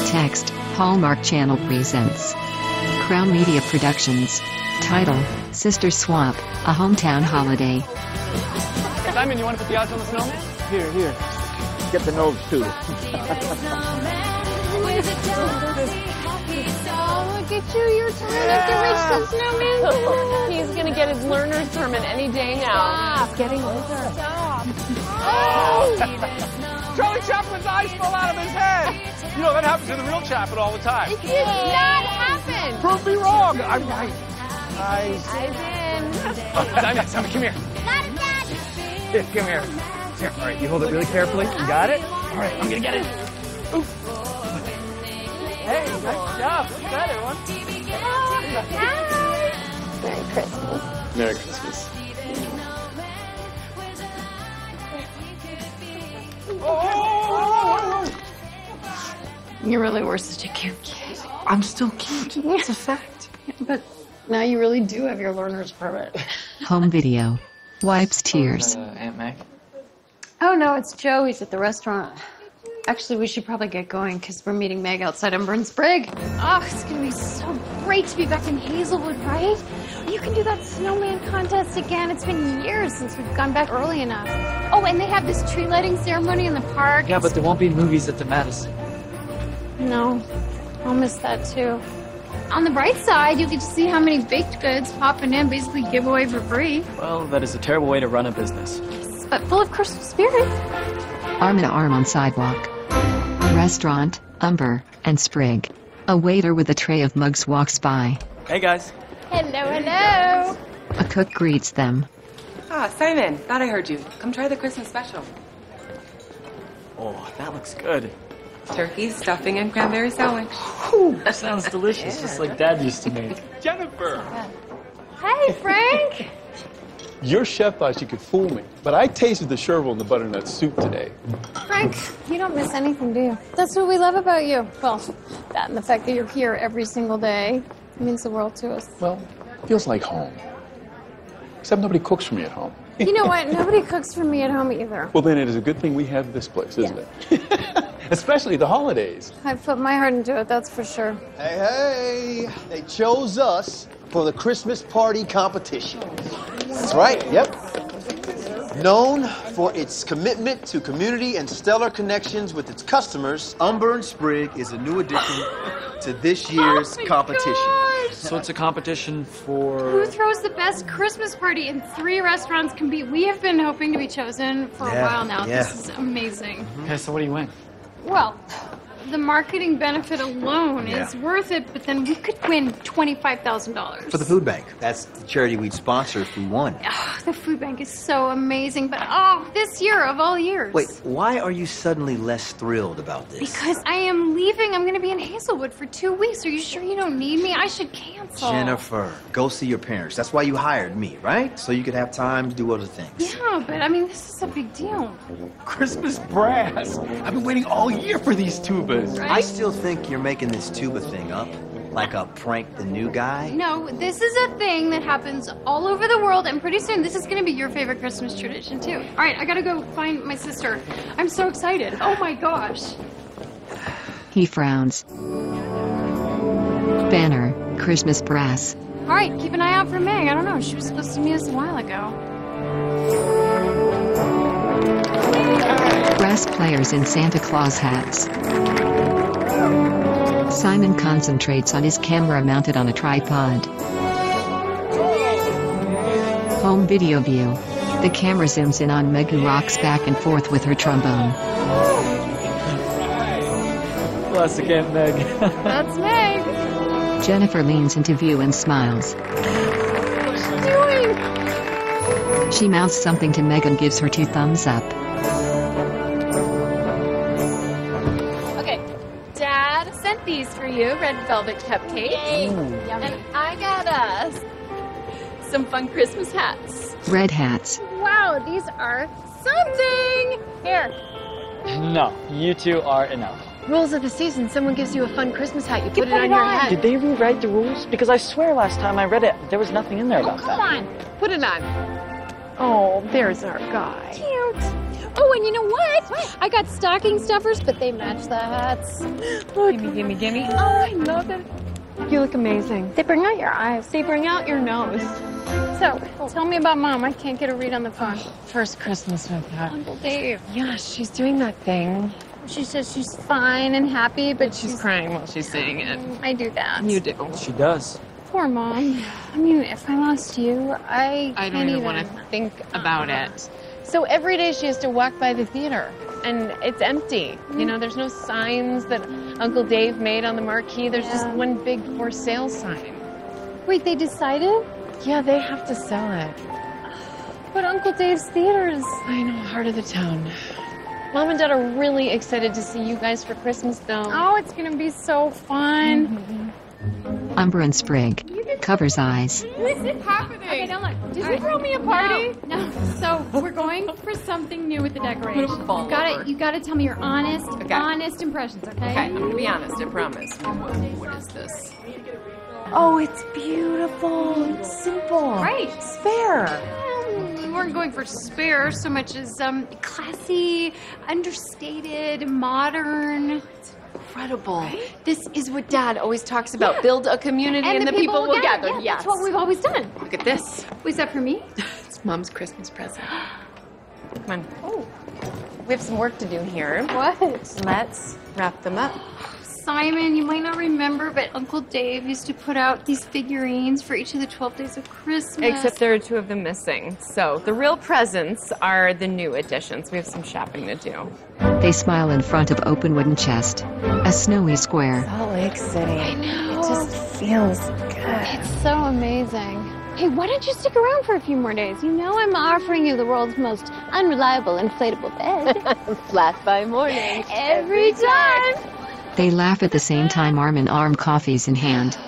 Text, Hallmark Channel presents. Crown Media Productions. Title, Sister Swap, A Hometown Holiday. Simon, you want to put the odds on the snowman? Here. Get the nose, too. Oh, look at you. You're trying to reach the snowman. He's going to get his learner's permit any day now. Stop. Getting older. Stop. Oh! Charlie Chaplin's eyes fell out of his head. You know, that happens to the real Chaplin all the time. It did not happen. Prove me wrong. I'm right. I did. Simon, come here. Got it, Dad. Here, come here. Here, all right, you hold it really carefully. You got it? All right, I'm going to get it. Ooh. Hey, nice job. Look at that, everyone. Merry Christmas. Merry Christmas. You really were such a cute kid. I'm still cute. It's a fact. But now you really do have your learner's permit. Home video. Wipes tears. Aunt Meg? Oh, no, it's Joe. He's at the restaurant. Actually, we should probably get going because we're meeting Meg outside Umber and Sprig. Oh, it's going to be so great to be back in Hazelwood, right? You can do that snowman contest again. It's been years since we've gone back early enough. Oh, and they have this tree lighting ceremony in the park. Yeah, but there won't be movies at the Madison. No, I'll miss that too. On the bright side, you get to see how many baked goods popping in basically give away for free. Well, that is a terrible way to run a business. Yes, but full of Christmas spirit. Arm in arm on sidewalk. Restaurant, Umber, and Sprig. A waiter with a tray of mugs walks by. Hey, guys. Hello. A cook greets them. Ah, Simon, thought I heard you. Come try the Christmas special. Oh, that looks good. Turkey, stuffing, and cranberry sandwich. Whew, that sounds delicious, just like Dad used to make. Jennifer. Hey, Frank. Your chef thought she could fool me, but I tasted the chervil and the butternut soup today. Frank, you don't miss anything, do you? That's what we love about you. Well, that and the fact that you're here every single day means the world to us. Well, feels like home. Except nobody cooks for me at home. You know what? Nobody cooks for me at home either. Well, then it is a good thing we have this place, isn't it? Especially the holidays. I put my heart into it, that's for sure. Hey, they chose us for the Christmas party competition. That's right, yep. Known for its commitment to community and stellar connections with its customers, Umber and Sprig is a new addition to this year's competition. Gosh. So it's a competition for... Who throws the best Christmas party in 3 restaurants compete? We have been hoping to be chosen for a while now. Yeah. This is amazing. Okay, so what do you win? Well, the marketing benefit alone is worth it, but then we could win $25,000. For the food bank. That's the charity we'd sponsor if we won. Oh, the food bank is so amazing, but this year of all years. Wait, why are you suddenly less thrilled about this? Because I am leaving. I'm going to be in Hazelwood for 2 weeks. Are you sure you don't need me? I should cancel. Jennifer, go see your parents. That's why you hired me, right? So you could have time to do other things. Yeah, but I mean, this is a big deal. Christmas brass. I've been waiting all year for these tubas. Right? I still think you're making this tuba thing up. Like a prank the new guy. No, this is a thing that happens all over the world, and pretty soon this is going to be your favorite Christmas tradition, too. All right, I got to go find my sister. I'm so excited. Oh, my gosh. He frowns. Banner, Christmas brass. All right, keep an eye out for Meg. I don't know. She was supposed to meet us a while ago. Brass players in Santa Claus hats. Simon concentrates on his camera mounted on a tripod. Home video view. The camera zooms in on Meg, who rocks back and forth with her trombone. Classic Aunt Meg. That's Meg. Jennifer leans into view and smiles. What's she doing? She mouths something to Meg and gives her 2 thumbs up. Okay, Dad sent these for you, red velvet cupcakes. And I got us some fun Christmas hats. Red hats. Wow, these are something. Here. No, you two are enough. Rules of the season. Someone gives you a fun Christmas hat, you put it put on it your on. head. Did they rewrite the rules? Because I swear last time I read it, there was nothing in there about Come that. on. Put it on. Oh, there's our guy. Cute. Oh, and you know what? I got stocking stuffers, but they match the hats. Gimme. Oh, I love it. You look amazing. They bring out your eyes. They bring out your nose. So, tell me about Mom. I can't get a read on the phone. First Christmas with her. Uncle Dave. Yeah, she's doing that thing. She says she's fine and happy, but She's crying while she's saying it. I do that. You do. She does. Poor Mom. I mean, if I lost you, I don't can't even want to think about it. So every day she has to walk by the theater, and it's empty. You know, there's no signs that Uncle Dave made on the marquee. There's just one big for sale sign. Wait, they decided? Yeah, they have to sell it. But Uncle Dave's theater is... I know, heart of the town. Mom and Dad are really excited to see you guys for Christmas, though. Oh, it's gonna be so fun. Umber and Sprig. Covers eyes. What's happening? Okay, now look. Did you throw me a party? No. So we're going for something new with the decorations. fall over. You gotta tell me your honest impressions, Okay, I'm gonna be honest, I promise. What is this? Oh, it's beautiful. It's simple. Right. Spare. We weren't going for spare so much as classy, understated, modern. Incredible. This is what Dad always talks about. Build a community and the people will gather. Yeah, Yes. that's what we've always done. Look at this. Was that for me? It's Mom's Christmas present. Come on. Oh. We have some work to do here. What? Let's wrap them up. Simon, you might not remember, but Uncle Dave used to put out these figurines for each of the 12 days of Christmas. Except there are 2 of them missing. So the real presents are the new additions. We have some shopping to do. They smile in front of open wooden chest. A snowy square. Salt Lake City. I know. It just feels good. It's so amazing. Hey, why don't you stick around for a few more days? You know I'm offering you the world's most unreliable inflatable bed. Flat by morning. Every time. They laugh at the same time, arm in arm, coffees in hand.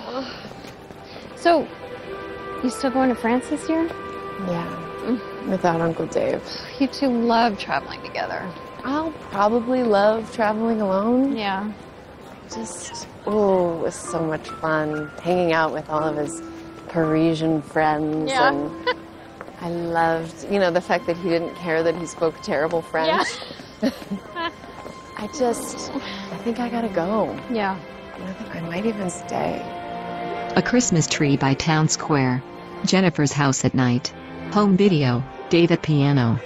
So, you still going to France this year? Yeah. Without Uncle Dave. You two love traveling together. I'll probably love traveling alone. Yeah. Just, it was so much fun hanging out with all of his Parisian friends. Yeah. And I loved, the fact that he didn't care that he spoke terrible French. Yeah. I think I gotta go. Yeah. I might even stay. A Christmas tree by Town Square. Jennifer's house at night. Home video. Dave at piano.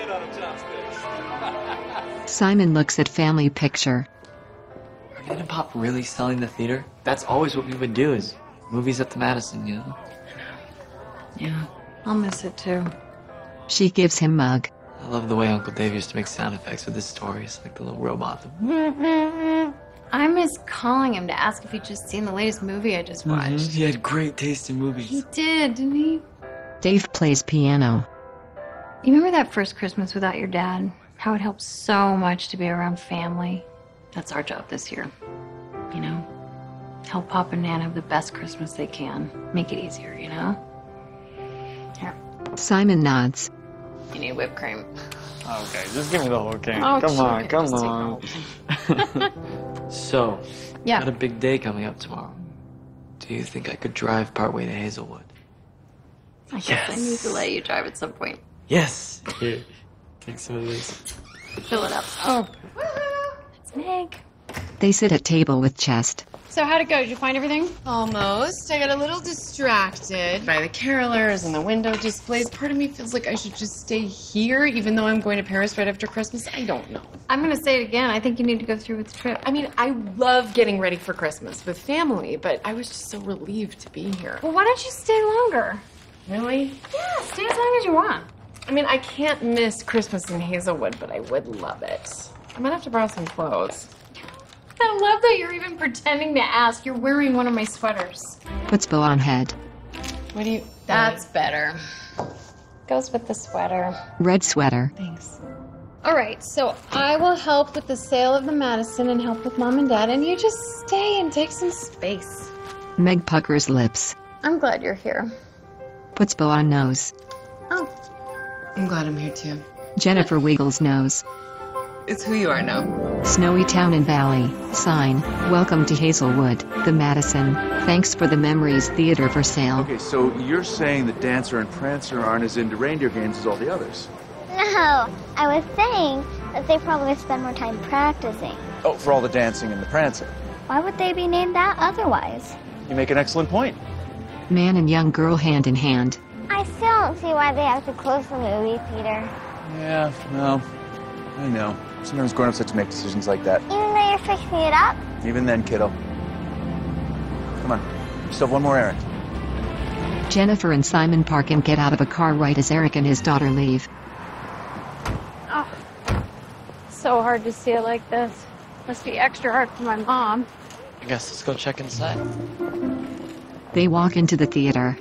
Simon looks at family picture. Are Dad and Pop really selling the theater? That's always what we would do, is movies at the Madison, you know? Yeah. I'll miss it too. She gives him mug. I love the way Uncle Dave used to make sound effects with his stories, like the little robot. I miss calling him to ask if he'd just seen the latest movie I just watched. He had great taste in movies. He did, didn't he? Dave plays piano. You remember that first Christmas without your dad? How it helped so much to be around family. That's our job this year. Help Pop and Nan have the best Christmas they can. Make it easier, Here. Simon nods. You need whipped cream. Okay, just give me the whole can. Oh, come sure, on, okay, come just take on. So, Yeah. got a big day coming up tomorrow. Do you think I could drive partway to Hazelwood? I guess I need to let you drive at some point. Yes! Here, take some of this. Fill it up. Oh. It's Meg. They sit at table with chest. So how'd it go? Did you find everything? Almost. I got a little distracted by the carolers and the window displays. Part of me feels like I should just stay here, even though I'm going to Paris right after Christmas. I don't know. I'm gonna say it again. I think you need to go through with the trip. I mean, I love getting ready for Christmas with family, but I was just so relieved to be here. Well, why don't you stay longer? Really? Yeah, stay as long as you want. I mean, I can't miss Christmas in Hazelwood, but I would love it. I'm gonna have to borrow some clothes. I love that you're even pretending to ask. You're wearing one of my sweaters. Puts bow on head. What do you... That's better. Goes with the sweater. Red sweater. Thanks. All right, so I will help with the sale of the Madison and help with Mom and Dad, and you just stay and take some space. Meg puckers lips. I'm glad you're here. Puts bow on nose. Oh. I'm glad I'm here, too. Jennifer wiggles nose. It's who you are now. Snowy town and valley. Sign. Welcome to Hazelwood, the Madison. Thanks for the memories. Theater for sale. Okay, so you're saying that Dancer and Prancer aren't as into reindeer games as all the others? Oh, I was saying that they probably spend more time practicing. Oh, for all the dancing and the prancing. Why would they be named that otherwise? You make an excellent point. Man and young girl hand in hand. I still don't see why they have to close the movie theater. Yeah, no. I know. Sometimes grown-ups have to make decisions like that. Even though you're fixing it up? Even then, kiddo. Come on. You still have one more errand. Jennifer and Simon park and get out of a car right as Eric and his daughter leave. Oh, so hard to see it like this. Must be extra hard for my mom. I guess let's go check inside. They walk into the theater.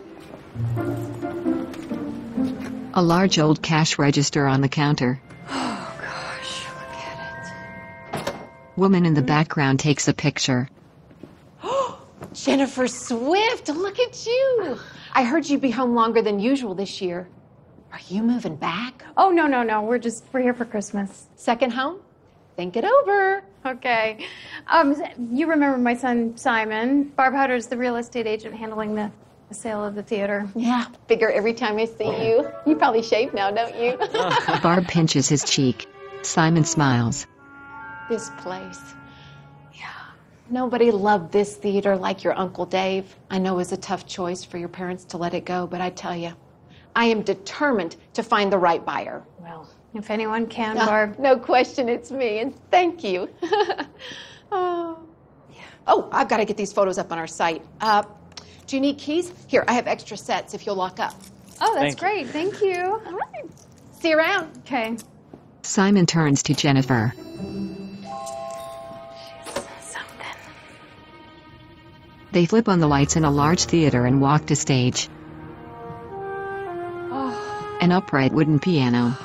A large old cash register on the counter. Oh gosh, look at it. Woman in the background takes a picture. Jennifer Swift, look at you. I heard you'd be home longer than usual this year. Are you moving back? Oh, no. We're here for Christmas. Second home? Think it over. Okay. You remember my son, Simon. Barb Hutter's the real estate agent handling the sale of the theater. Yeah, figure every time I see you. You probably shave now, don't you? Barb pinches his cheek. Simon smiles. This place. Yeah. Nobody loved this theater like your Uncle Dave. I know it was a tough choice for your parents to let it go, but I tell you, I am determined to find the right buyer. Well, if anyone can, Barb. No question, it's me, and thank you. Oh, I've got to get these photos up on our site. Do you need keys? Here, I have extra sets if you'll lock up. Oh, that's great. Thank you. All right. See you around. Okay. Simon turns to Jennifer. Something. They flip on the lights in a large theater and walk to stage. Oh. An upright wooden piano.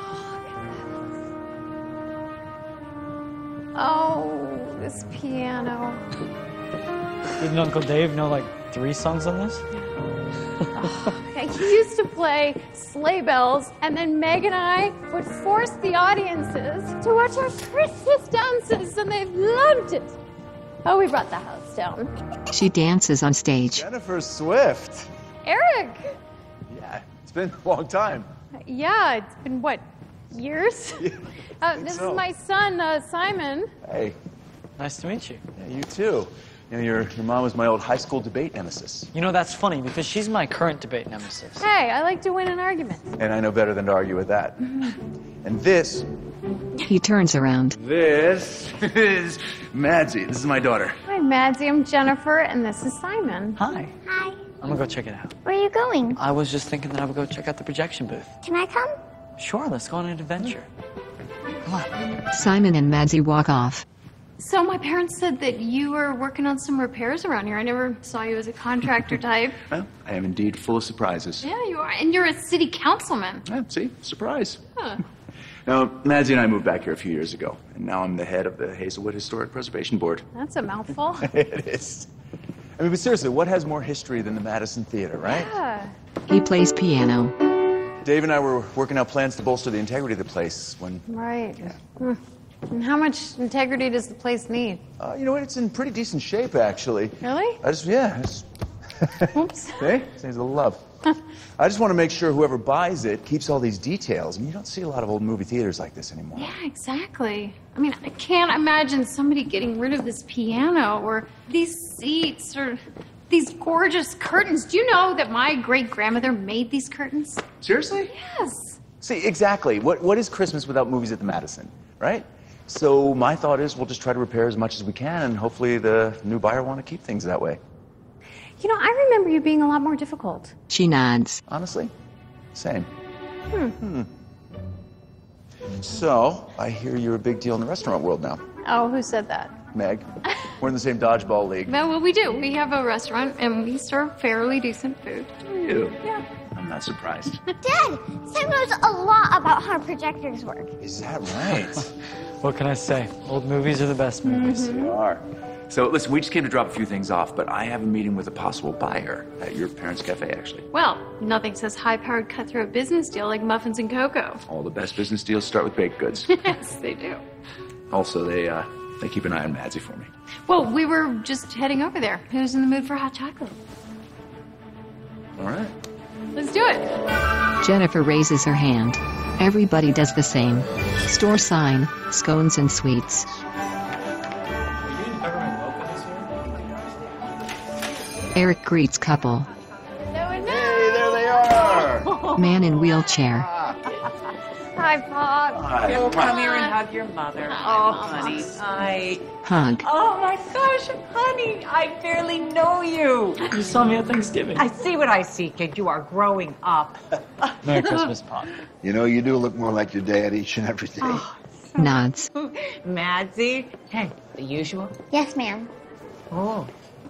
Oh, this piano. Didn't Uncle Dave know like 3 songs on this? He used to play Sleigh Bells, and then Meg and I would force the audiences to watch our Christmas dances, and they loved it. Oh, we brought the house down. She dances on stage. Jennifer Swift. Eric! Yeah, it's been a long time. Yeah, it's been, what, years? Yeah, This so. is my son, Simon. Hey, Nice to meet you. yeah, you too. You know, your mom was my old high school debate nemesis. You know, that's funny because she's my current debate nemesis. Hey, I like to win an argument. And I know better than to argue with that. And this He turns around. is Madsy. This is my daughter. Hi, Madsy. I'm Jennifer, and this is Simon. Hi. Hi. I'm gonna go check it out. Where are you going? I was just thinking that I would go check out the projection booth. Can I come? Sure, let's go on an adventure. Come on. Simon and Madsy walk off. So my parents said that you were working on some repairs around here. I never saw you as a contractor type. Well, I am indeed full of surprises. Yeah, you are. And you're a city councilman. Yeah, see? Surprise. Huh. Now, Madsy and I moved back here a few years ago, and now I'm the head of the Hazelwood Historic Preservation Board. That's a mouthful. It is. I mean, but seriously, what has more history than the Madison Theater, right? Yeah. He plays piano. Dave and I were working out plans to bolster the integrity of the place when, Right. And how much integrity does the place need? you know what, it's in pretty decent shape, actually. Really? Oops. Hey, needs a little love. I just want to make sure whoever buys it keeps all these details. I mean, you don't see a lot of old movie theaters like this anymore. Yeah, exactly. I mean, I can't imagine somebody getting rid of this piano or these seats or these gorgeous curtains. Do you know that my great-grandmother made these curtains? Seriously? Yes. See, exactly. What is Christmas without movies at the Madison, right? So my thought is we'll just try to repair as much as we can, and hopefully the new buyer will want to keep things that way. You know, I remember you being a lot more difficult. She nods. Honestly, same. So, I hear you're a big deal in the restaurant world now, Oh, who said that? Meg. We're in the same dodgeball league. Well, we do. We have a restaurant, and we serve fairly decent food. You? Yeah. I'm not surprised. Dad, Sam knows a lot about how projectors work. Is that right? What can I say? Old movies are the best movies. They are. So, listen, we just came to drop a few things off, but I have a meeting with a possible buyer at your parents' cafe, actually. Well, nothing says high-powered cutthroat business deal like muffins and cocoa. All the best business deals start with baked goods. Yes, they do. Also, they keep an eye on Madsy for me. Well, we were just heading over there. Who's in the mood for hot chocolate? All right. Let's do it. Jennifer raises her hand. Everybody does the same. Store sign, scones and sweets. Eric greets couple. Hey, there they are. Man in wheelchair. Hi, Pop. Oh, come here and hug your mother. Oh, honey. Hi. Hug. Oh, my gosh, honey. I barely know you. You saw me at Thanksgiving. I see what I see, kid. You are growing up. Merry Christmas, Pop. You know, you do look more like your dad each and every day. Nods. Madsy. Hey, the usual? Yes, ma'am. Oh.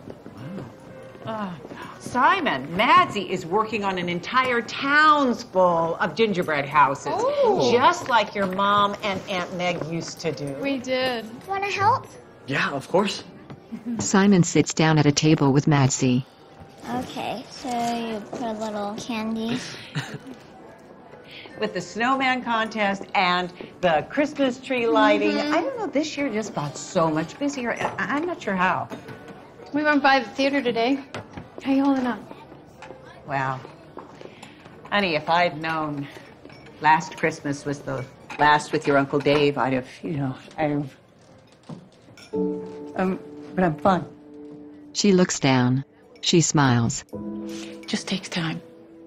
Simon, Madsy is working on an entire town's full of gingerbread houses. Oh. Just like your mom and Aunt Meg used to do. We did. Want to help? Yeah, of course. Simon sits down at a table with Madsy. Okay, so you put a little candy. With the snowman contest and the Christmas tree lighting. I don't know, this year just got so much busier. I'm not sure how. We went by the theater today. How you holding up? Wow. Honey, if I'd known last Christmas was the last with your Uncle Dave, I'd have, but I'm fine. She looks down. She smiles. Just takes time.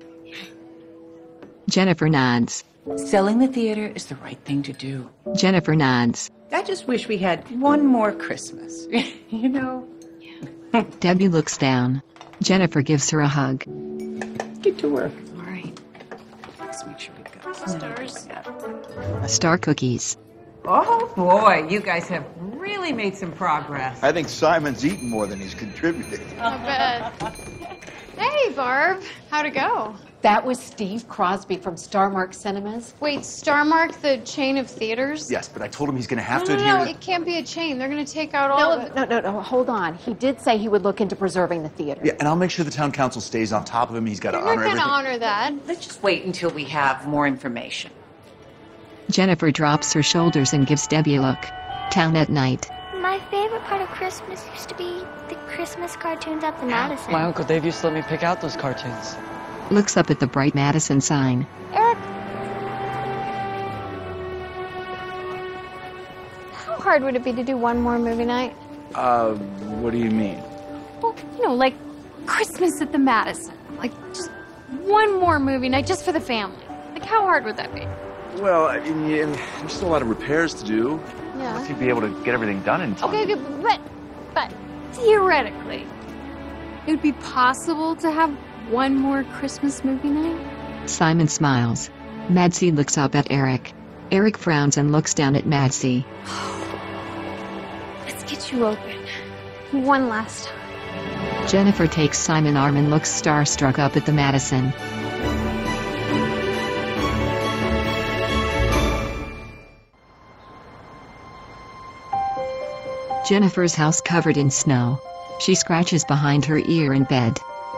Jennifer nods. Selling the theater is the right thing to do. Jennifer nods. I just wish we had one more Christmas, you know? Debbie looks down. Jennifer gives her a hug. Get to work. All right. Let's make sure we've got Stars. Star cookies. Oh, boy, you guys have really made some progress. I think Simon's eaten more than he's contributed. I bet. Hey, Barb. How'd it go? That was Steve Crosby from Starmark Cinemas. Wait, Starmark, the chain of theaters? Yes, but I told him he's going to have to No, adhere to... it can't be a chain. They're going to take out all of it. No, hold on. He did say he would look into preserving the theater. Yeah, and I'll make sure the town council stays on top of him. He's got to They're not honor going to everything. honor that. Let's just wait until we have more information. Jennifer drops her shoulders and gives Debbie a look. Town at night. My favorite part of Christmas used to be the Christmas cartoons at the Madison. My Uncle Dave used to let me pick out those cartoons. Looks up at the bright Madison sign. Eric, How hard would it be to do one more movie night? What do you mean? Well, like Christmas at the Madison. Like, just one more movie night just for the family. Like, how hard would that be? Well, I mean, there's still a lot of repairs to do. Yeah. If you'd be able to get everything done in time. Okay, but theoretically, it would be possible to have one more Christmas movie night? Simon smiles. Madsy looks up at Eric. Eric frowns and looks down at Madsy. Let's get you open. One last time. Jennifer takes Simon's arm and looks starstruck up at the Madison. Jennifer's house covered in snow. She scratches behind her ear in bed.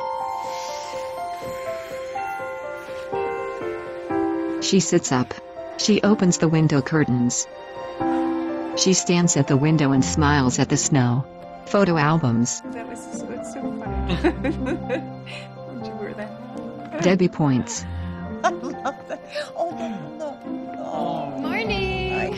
She sits up. She opens the window curtains. She stands at the window and smiles at the snow. Photo albums. That was so funny. Would you wear that? Debbie points. I love that. Oh, no. Morning.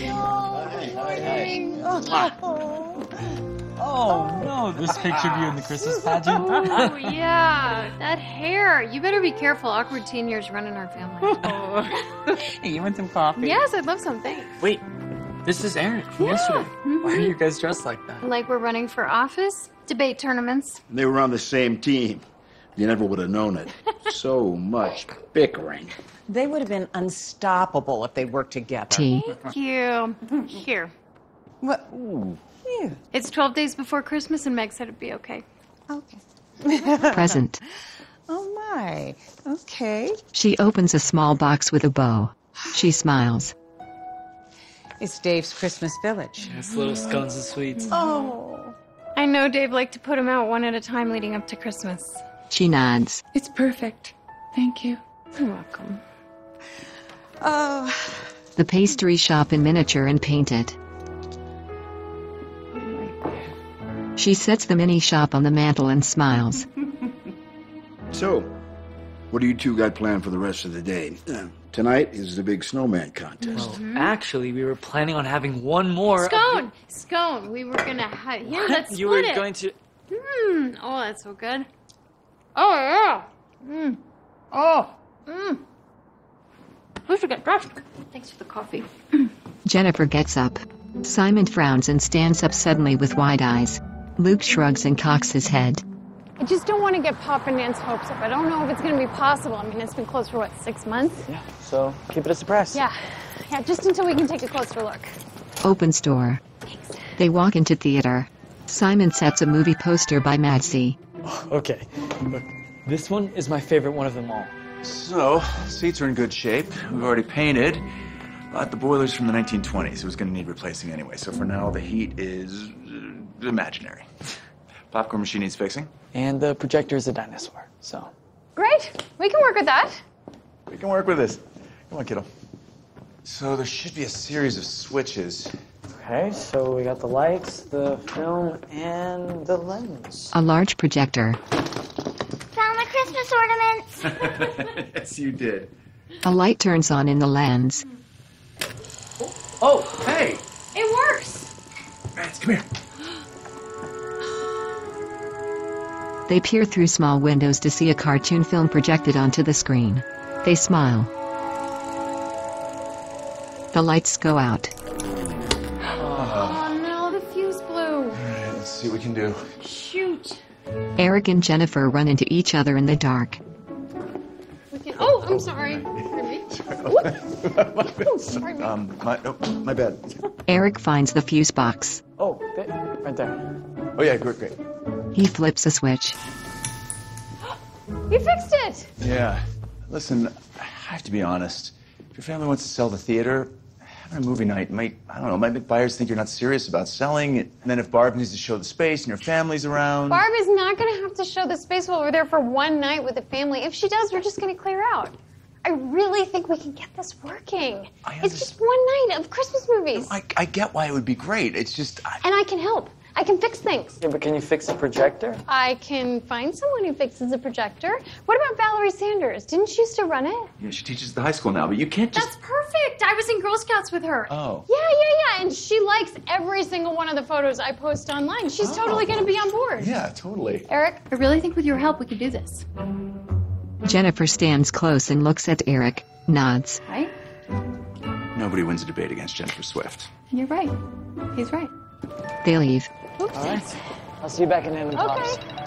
Oh, no. This picture of you in the Christmas pageant? Oh, yeah. That hair. You better be careful. Awkward teen years run in our family. Hey, you want some coffee? Yes, I'd love some. Thanks. Wait, this is Eric from yesterday. Why are you guys dressed like that? Like we're running for office? Debate tournaments? They were on the same team. You never would have known it. So much bickering. They would have been unstoppable if they worked together. Tea. Thank you. Here. What? Yeah. It's 12 days before Christmas, and Meg said it'd be okay. Okay. Present. Oh, my. Okay. She opens a small box with a bow. She smiles. It's Dave's Christmas Village. It's little scones and sweets. Oh. I know Dave liked to put them out one at a time leading up to Christmas. She nods. It's perfect. Thank you. You're welcome. Oh. The pastry shop in miniature and painted. She sets the mini shop on the mantel and smiles. So, What do you two got planned for the rest of the day? Tonight is the big snowman contest. Well, actually, we were planning on having one more. Scone! Scone! We were gonna have... Here, let's split You were it. going to... Oh, that's so good. Oh, yeah. Oh. We should get dressed. Thanks for the coffee. Jennifer gets up. Simon frowns and stands up suddenly with wide eyes. Luke shrugs and cocks his head. I just don't want to get Pop and Nan's hopes up. I don't know if it's going to be possible. I mean, it's been closed for, 6 months? Yeah, so keep it a surprise. Yeah, just until we can take a closer look. Opens door. They walk into theater. Simon sets a movie poster by Madsy. Okay, look, this one is my favorite one of them all. So, seats are in good shape. We've already painted. But the boiler's from the 1920s. It was going to need replacing anyway. So for now, the heat is imaginary. Popcorn machine needs fixing. And the projector is a dinosaur, so. Great. We can work with that. We can work with this. Come on, kiddo. So there should be a series of switches. Okay, so we got the lights, the film, and the lens. A large projector. Found the Christmas ornaments. Yes, you did. A light turns on in the lens. Oh, hey! It works. Mads, come here. They peer through small windows to see a cartoon film projected onto the screen. They smile. The lights go out. Oh no, the fuse blew. All right, let's see what we can do. Shoot. Eric and Jennifer run into each other in the dark. We can... Oh, I'm sorry. My bad. Eric finds the fuse box. Oh, right there. Oh yeah, great. He flips a switch. You fixed it. Yeah. Listen, I have to be honest. If your family wants to sell the theater, having a movie night might make buyers think you're not serious about selling. And then if Barb needs to show the space and your family's around... Barb is not going to have to show the space while we're there for one night with the family. If she does, we're just going to clear out. I really think we can get this working. It's just one night of Christmas movies. I get why it would be great. It's just... And I can help. I can fix things. Yeah, but can you fix the projector? I can find someone who fixes a projector. What about Valerie Sanders? Didn't she used to run it? Yeah, she teaches at the high school now, but you can't just... That's perfect. I was in Girl Scouts with her. Oh. Yeah. And she likes every single one of the photos I post online. She's totally going to be on board. Yeah, totally. Eric, I really think with your help we could do this. Jennifer stands close and looks at Eric, nods. Right? Nobody wins a debate against Jennifer Swift. You're right. He's right. They leave. Oops. All right. I'll see you back in Hand and Pops. Okay.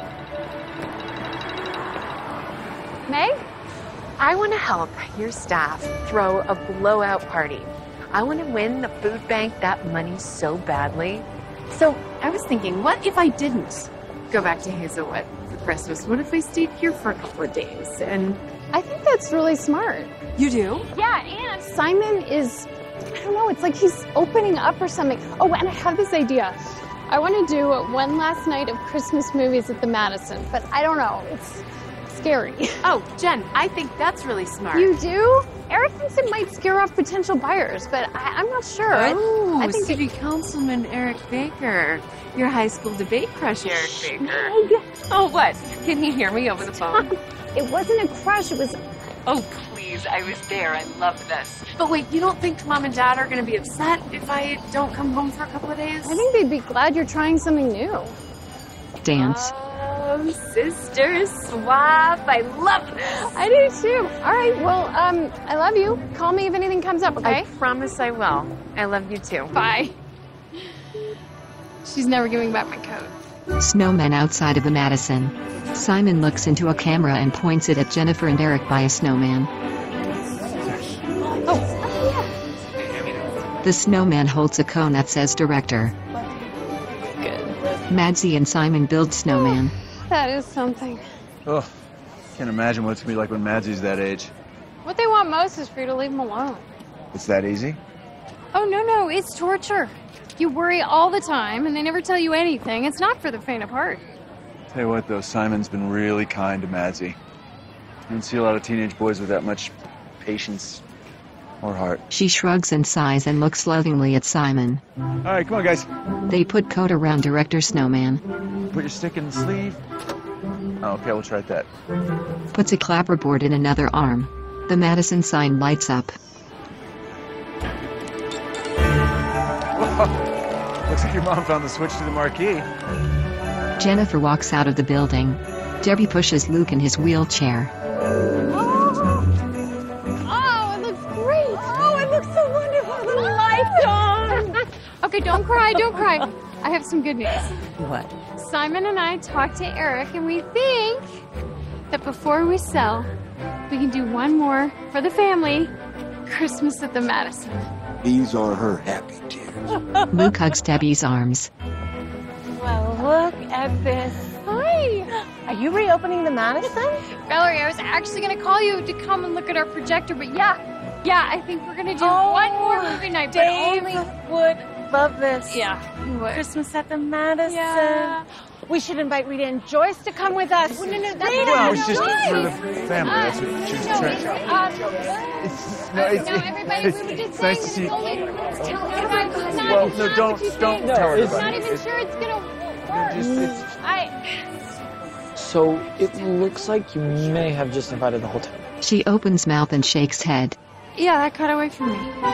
Meg? I want to help your staff throw a blowout party. I want to win the food bank that money so badly. So I was thinking, what if I didn't go back to Hazelwood for Christmas? What if I stayed here for a couple of days? And I think that's really smart. you do? Yeah, and Simon is, I don't know, it's like he's opening up or something. Oh, and I have this idea. I want to do one last night of Christmas movies at the Madison, but I don't know. It's scary. Oh, Jen, I think that's really smart. You do? Eric thinks it might scare off potential buyers, but I'm not sure. Oh, I think City Councilman Eric Baker, your high school debate crush, Eric Baker. Meg. Oh, what? Can he hear me over the phone? It wasn't a crush. It was. Oh, please, I was there. I love this. But wait, you don't think Mom and Dad are going to be upset if I don't come home for a couple of days? I think they'd be glad you're trying something new. Dance. Oh, sister swap. I love this. I do too. All right. Well, I love you. Call me if anything comes up, okay? I promise I will. I love you too. Bye. She's never giving back my coat. Snowmen outside of the Madison. Simon looks into a camera and points it at Jennifer and Eric by a snowman. Oh, The snowman holds a cone that says director. Good. Madsy and Simon build snowman. That is something. Oh, can't imagine what it's going to be like when Madsy's that age. What they want most is for you to leave them alone. It's that easy? Oh, no, it's torture. You worry all the time, and they never tell you anything. It's not for the faint of heart. Tell you what, though, Simon's been really kind to Madsy. I don't see a lot of teenage boys with that much patience or heart. She shrugs and sighs and looks lovingly at Simon. All right, come on, guys. They put coat around director snowman. Put your stick in the sleeve. Oh, okay, we'll try that. Puts a clapperboard in another arm. The Madison sign lights up. Whoa. Looks like your mom found the switch to the marquee. Jennifer walks out of the building. Debbie pushes Luke in his wheelchair. Oh, it looks great. Oh, it looks so wonderful. The lights on. Okay, don't cry, don't cry. I have some good news. What? Simon and I talked to Eric, and we think that before we sell, we can do one more for the family. Christmas at the Madison. These are her happy tears. Luke hugs Debbie's arms. Well, look at this. Hi. Are you reopening the Madison? Valerie, I was actually going to call you to come and look at our projector, but yeah, I think we're going to do one more movie night, but Dave only... would love this. Yeah, he would. Christmas at the Madison. Yeah. We should invite Rita and Joyce to come with us. No, that's Well, it's just for the family. That's what she was trying to everybody, we were just nice saying to see. it's only... Well, no, don't tell I'm everybody. not even sure it's going to work. So it looks like you may have just invited the whole town. She opens mouth and shakes head. Yeah, that got away from me.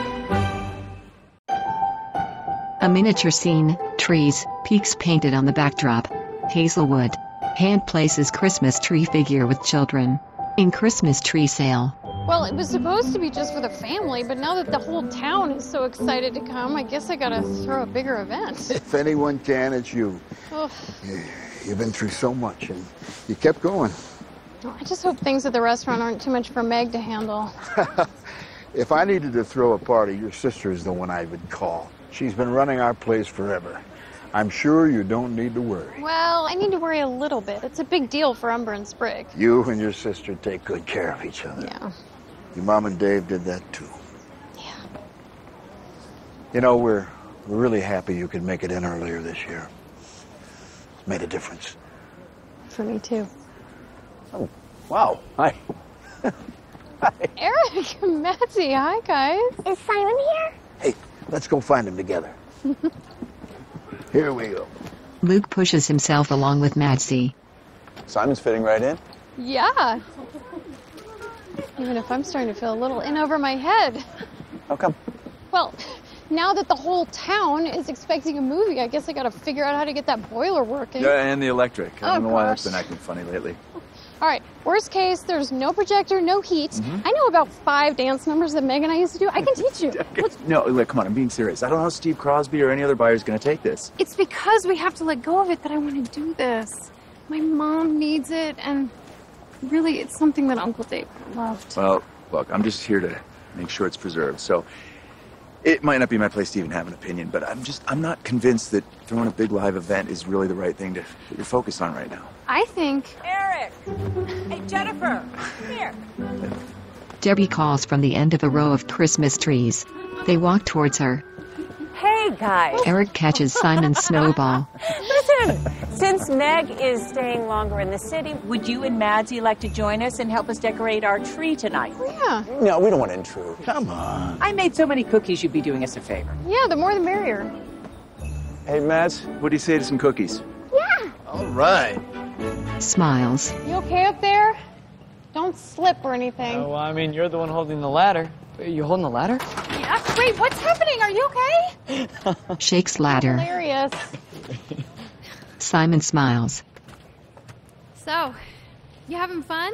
A miniature scene, trees, peaks painted on the backdrop. Hazelwood. Hand places Christmas tree figure with children. In Christmas tree sale. Well, it was supposed to be just for the family, but now that the whole town is so excited to come, I guess I gotta throw a bigger event. If anyone can, it's you. Ugh. You've been through so much, and you kept going. I just hope things at the restaurant aren't too much for Meg to handle. If I needed to throw a party, your sister is the one I would call. She's been running our place forever. I'm sure you don't need to worry. Well, I need to worry a little bit. It's a big deal for Umber and Sprig. You and your sister take good care of each other. Yeah. Your mom and Dave did that too. Yeah. You know, we're really happy you could make it in earlier this year. It's made a difference. For me too. Oh, wow. Hi. Eric, Matty, hi guys. Is Simon here? Hey, let's go find him together. Here we go. Luke pushes himself along with Madsy. Simon's fitting right in. Yeah. Even if I'm starting to feel a little in over my head. How come? Well, now that the whole town is expecting a movie, I guess I gotta figure out how to get that boiler working. Yeah, and the electric. I don't know why that's gosh. been acting funny lately. All right, worst case, there's no projector, no heat. Mm-hmm. I know about 5 dance numbers that Meg and I used to do. I can teach you. No, look, come on, I'm being serious. I don't know how Steve Crosby or any other buyer's going to take this. It's because we have to let go of it that I want to do this. My mom needs it, and really, it's something that Uncle Dave loved. Well, look, I'm just here to make sure it's preserved. So it might not be my place to even have an opinion, but I'm not convinced that throwing a big live event is really the right thing to put your focus on right now. I think... Eric! Hey, Jennifer! Here! Debbie calls from the end of a row of Christmas trees. They walk towards her. Hey, guys! Eric catches Simon's snowball. Listen! Since Meg is staying longer in the city, would you and Madsy like to join us and help us decorate our tree tonight? Yeah. No, we don't want to intrude. Come on. I made so many cookies, you'd be doing us a favor. Yeah, the more the merrier. Hey, Mads, what do you say to some cookies? Yeah. All right. Smiles. You okay up there? Don't slip or anything. Oh, well, I mean, you're the one holding the ladder. Are you holding the ladder? Yeah. Wait, what's happening? Are you okay? Shakes ladder. Hilarious. Simon smiles. So, you having fun?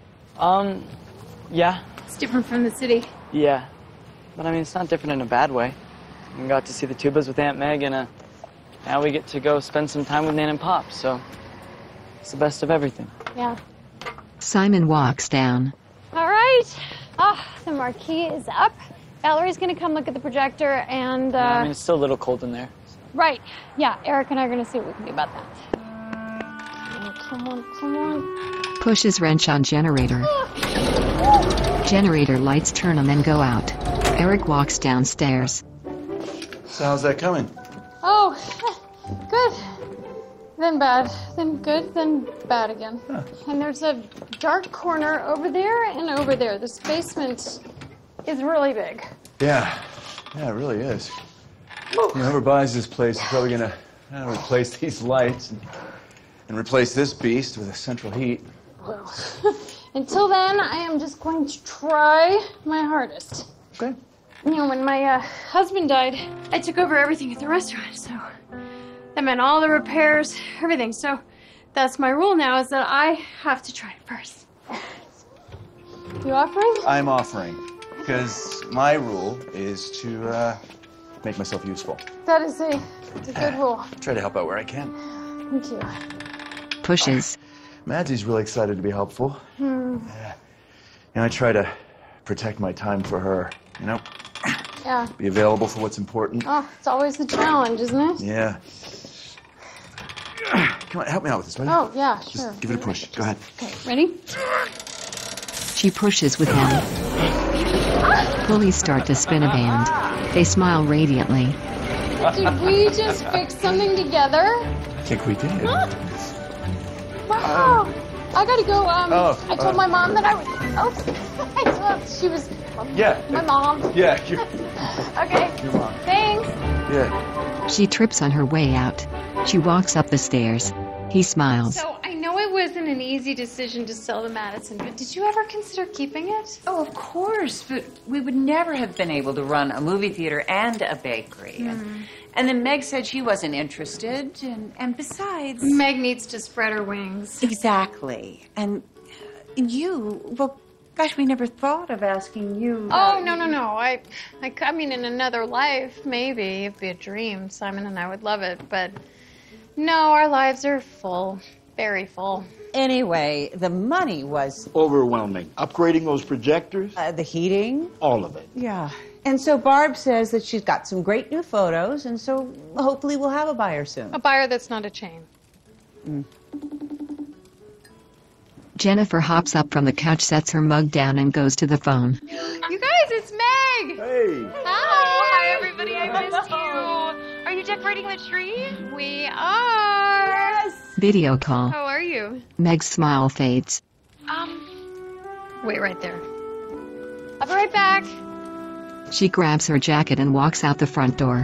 Yeah. It's different from the city. Yeah. But I mean, it's not different in a bad way. We got to see the Tubas with Aunt Meg, and now we get to go spend some time with Nan and Pop, so it's the best of everything. Yeah. Simon walks down. All right. The marquee is up. Valerie's gonna come look at the projector, and Yeah, I mean, it's still a little cold in there. right. Yeah, Eric and I are gonna see what we can do about that. Come on. Pushes wrench on generator. Generator lights turn on and go out. Eric walks downstairs. So how's that coming? Oh, good. Then bad, then good, then bad again. Huh. And there's a dark corner over there and over there. This basement is really big. Yeah, it really is. Whoever buys this place is probably gonna replace these lights. and replace this beast with a central heat. Well, until then, I am just going to try my hardest. Okay. You know, when my husband died, I took over everything at the restaurant, so that meant all the repairs, everything. So that's my rule now, is that I have to try it first. You offering? I'm offering, because my rule is to make myself useful. That is it's a good rule. Try to help out where I can. Thank you. Pushes. Madzie's really excited to be helpful. And I try to protect my time for her, you know? Yeah. Be available for what's important. Oh, it's always the challenge, isn't it? Yeah. Come on, help me out with this, will you? Oh, yeah, sure. Just give it a push. Go ahead. Okay, ready? She pushes with him. Pulleys start to spin a band. They smile radiantly. Did we just fix something together? I think we did. Wow. I gotta go. I told my mom that I would. Oh, I told she was. Yeah. My mom. Yeah. Okay. Your mom. Thanks. Yeah. She trips on her way out. She walks up the stairs. He smiles. So I know it wasn't an easy decision to sell the Madison, but did you ever consider keeping it? Oh, of course, but we would never have been able to run a movie theater and a bakery. And then Meg said she wasn't interested, and besides... Meg needs to spread her wings. Exactly. And you, well, gosh, we never thought of asking you... Oh, no. I mean, in another life, maybe. It'd be a dream. Simon and I would love it, but no, our lives are full. Very full. Anyway, the money was... Overwhelming. Upgrading those projectors? the heating? All of it. Yeah. And so Barb says that she's got some great new photos, and so hopefully we'll have a buyer soon. A buyer that's not a chain. Jennifer hops up from the couch, sets her mug down, and goes to the phone. You guys, it's Meg! Hey! Hi, everybody. I missed you. Are you decorating the tree? We are. Yes! Video call. How are you? Meg's smile fades. Wait right there. I'll be right back. She grabs her jacket and walks out the front door.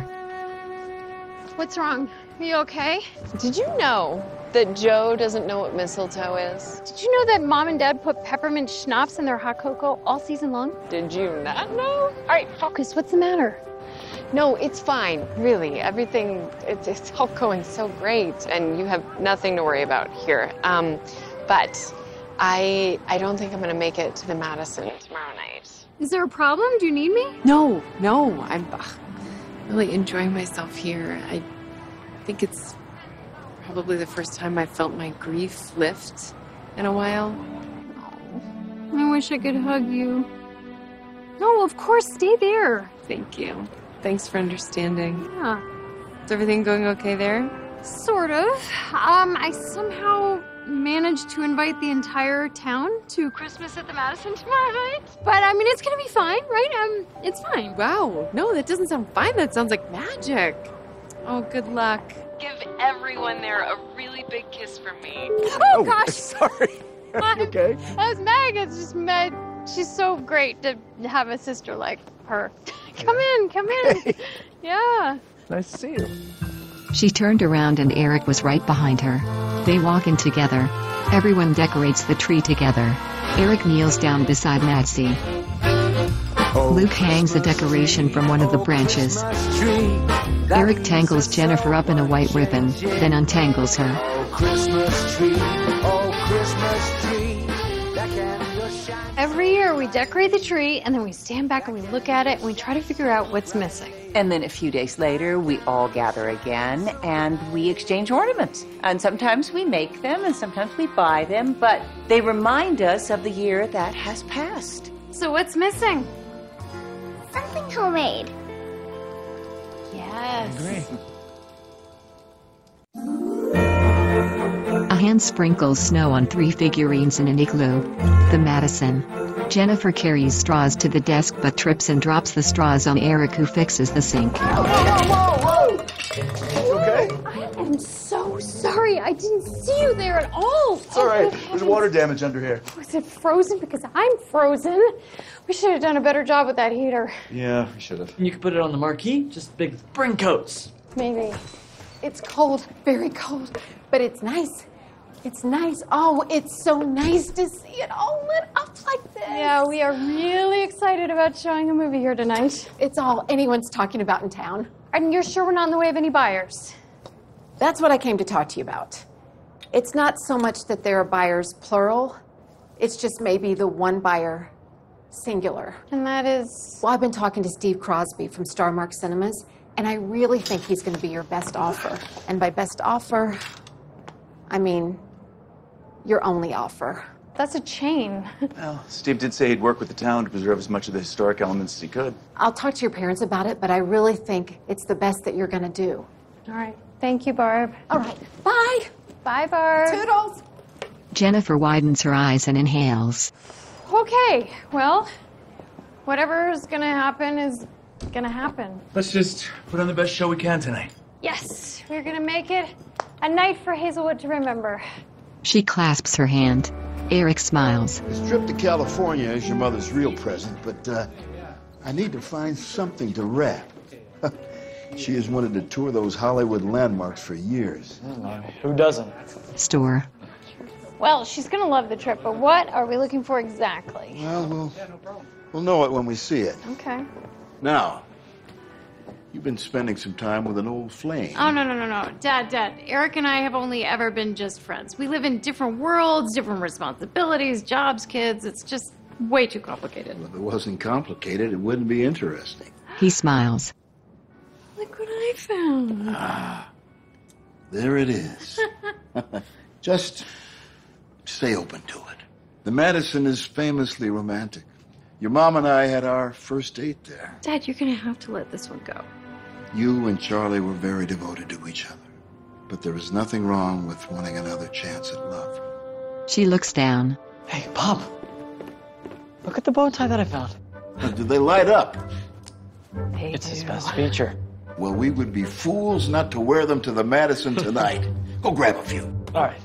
What's wrong? Are you okay? Did you know that Joe doesn't know what mistletoe is? Did you know that Mom and Dad put peppermint schnapps in their hot cocoa all season long? Did you not know? All right, focus. What's the matter? No, it's fine, really. Everything, it's all going so great, and you have nothing to worry about here. But I don't think I'm gonna make it to the Madison tomorrow night. Is there a problem? Do you need me? No, I'm really enjoying myself here. I think it's probably the first time I've felt my grief lift in a while. I wish I could hug you. No, of course, stay there. Thank you. Thanks for understanding. Yeah. Is everything going okay there? Sort of. I somehow managed to invite the entire town to Christmas at the Madison tomorrow night. But, I mean, it's gonna be fine, right? It's fine. Wow. No, that doesn't sound fine. That sounds like magic. Oh, good luck. Give everyone there a really big kiss from me. Oh, gosh. Sorry. Okay. That was Meg. It's just Meg. She's so great to have a sister like her. Come in. Hey. Yeah. Nice to see you. She turned around and Eric was right behind her. They walk in together. Everyone decorates the tree together. Eric kneels down beside Madsie. Luke hangs a decoration from one of the branches. Eric tangles Jennifer up in a white ribbon, then untangles her. Every year we decorate the tree and then we stand back and we look at it and we try to figure out what's missing. And then a few days later, we all gather again and we exchange ornaments. And sometimes we make them and sometimes we buy them, but they remind us of the year that has passed. So what's missing? Something homemade. Yes. A hand sprinkles snow on 3 figurines in an igloo. The Madison. Jennifer carries straws to the desk but trips and drops the straws on Eric, who fixes the sink. Whoa! Okay? I am so sorry. I didn't see you there at all. It's all right. There's water damage under here. Was it frozen? Because I'm frozen. We should have done a better job with that heater. Yeah, we should have. You could put it on the marquee, just big spring coats. Maybe. It's cold, very cold, but it's nice. It's nice. Oh, it's so nice to see it all lit up like this. Yeah, we are really excited about showing a movie here tonight. It's all anyone's talking about in town. And you're sure we're not in the way of any buyers? That's what I came to talk to you about. It's not so much that there are buyers, plural. It's just maybe the one buyer, singular. And that is? Well, I've been talking to Steve Crosby from Starmark Cinemas, and I really think he's going to be your best offer. And by best offer, I mean your only offer. That's a chain. Well, Steve did say he'd work with the town to preserve as much of the historic elements as he could. I'll talk to your parents about it, but I really think it's the best that you're going to do. All right. Thank you, Barb. All right. Bye. Bye, Barb. Toodles. Jennifer widens her eyes and inhales. Okay, well, whatever's gonna happen is gonna happen. Let's just put on the best show we can tonight. Yes, we're gonna make it a night for Hazelwood to remember. She clasps her hand. Eric smiles. This trip to California is your mother's real present, but I need to find something to wrap. She has wanted to tour those Hollywood landmarks for years. Who doesn't? Store. Well, she's gonna love the trip, but what are we looking for exactly? Well, we'll know it when we see it. Okay. Now, you've been spending some time with an old flame. Oh, no. Dad, Eric and I have only ever been just friends. We live in different worlds, different responsibilities, jobs, kids. It's just way too complicated. If it wasn't complicated, it wouldn't be interesting. He smiles. Look what I found. Ah, there it is. Just stay open to it. The Madison is famously romantic. Your mom and I had our first date there. Dad, you're gonna have to let this one go. You and Charlie were very devoted to each other. But there is nothing wrong with wanting another chance at love. She looks down. Hey, Pop. Look at the bow tie that I found. Do they light up? It's his best feature. Well, we would be fools not to wear them to the Madison tonight. Go grab a few. All right.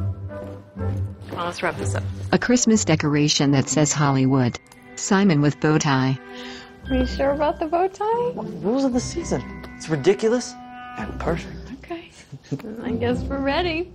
Come on, let's wrap this up. A Christmas decoration that says Hollywood. Simon with bow tie. Are you sure about the bow tie? Rules of the season. It's ridiculous and perfect. Okay. I guess we're ready.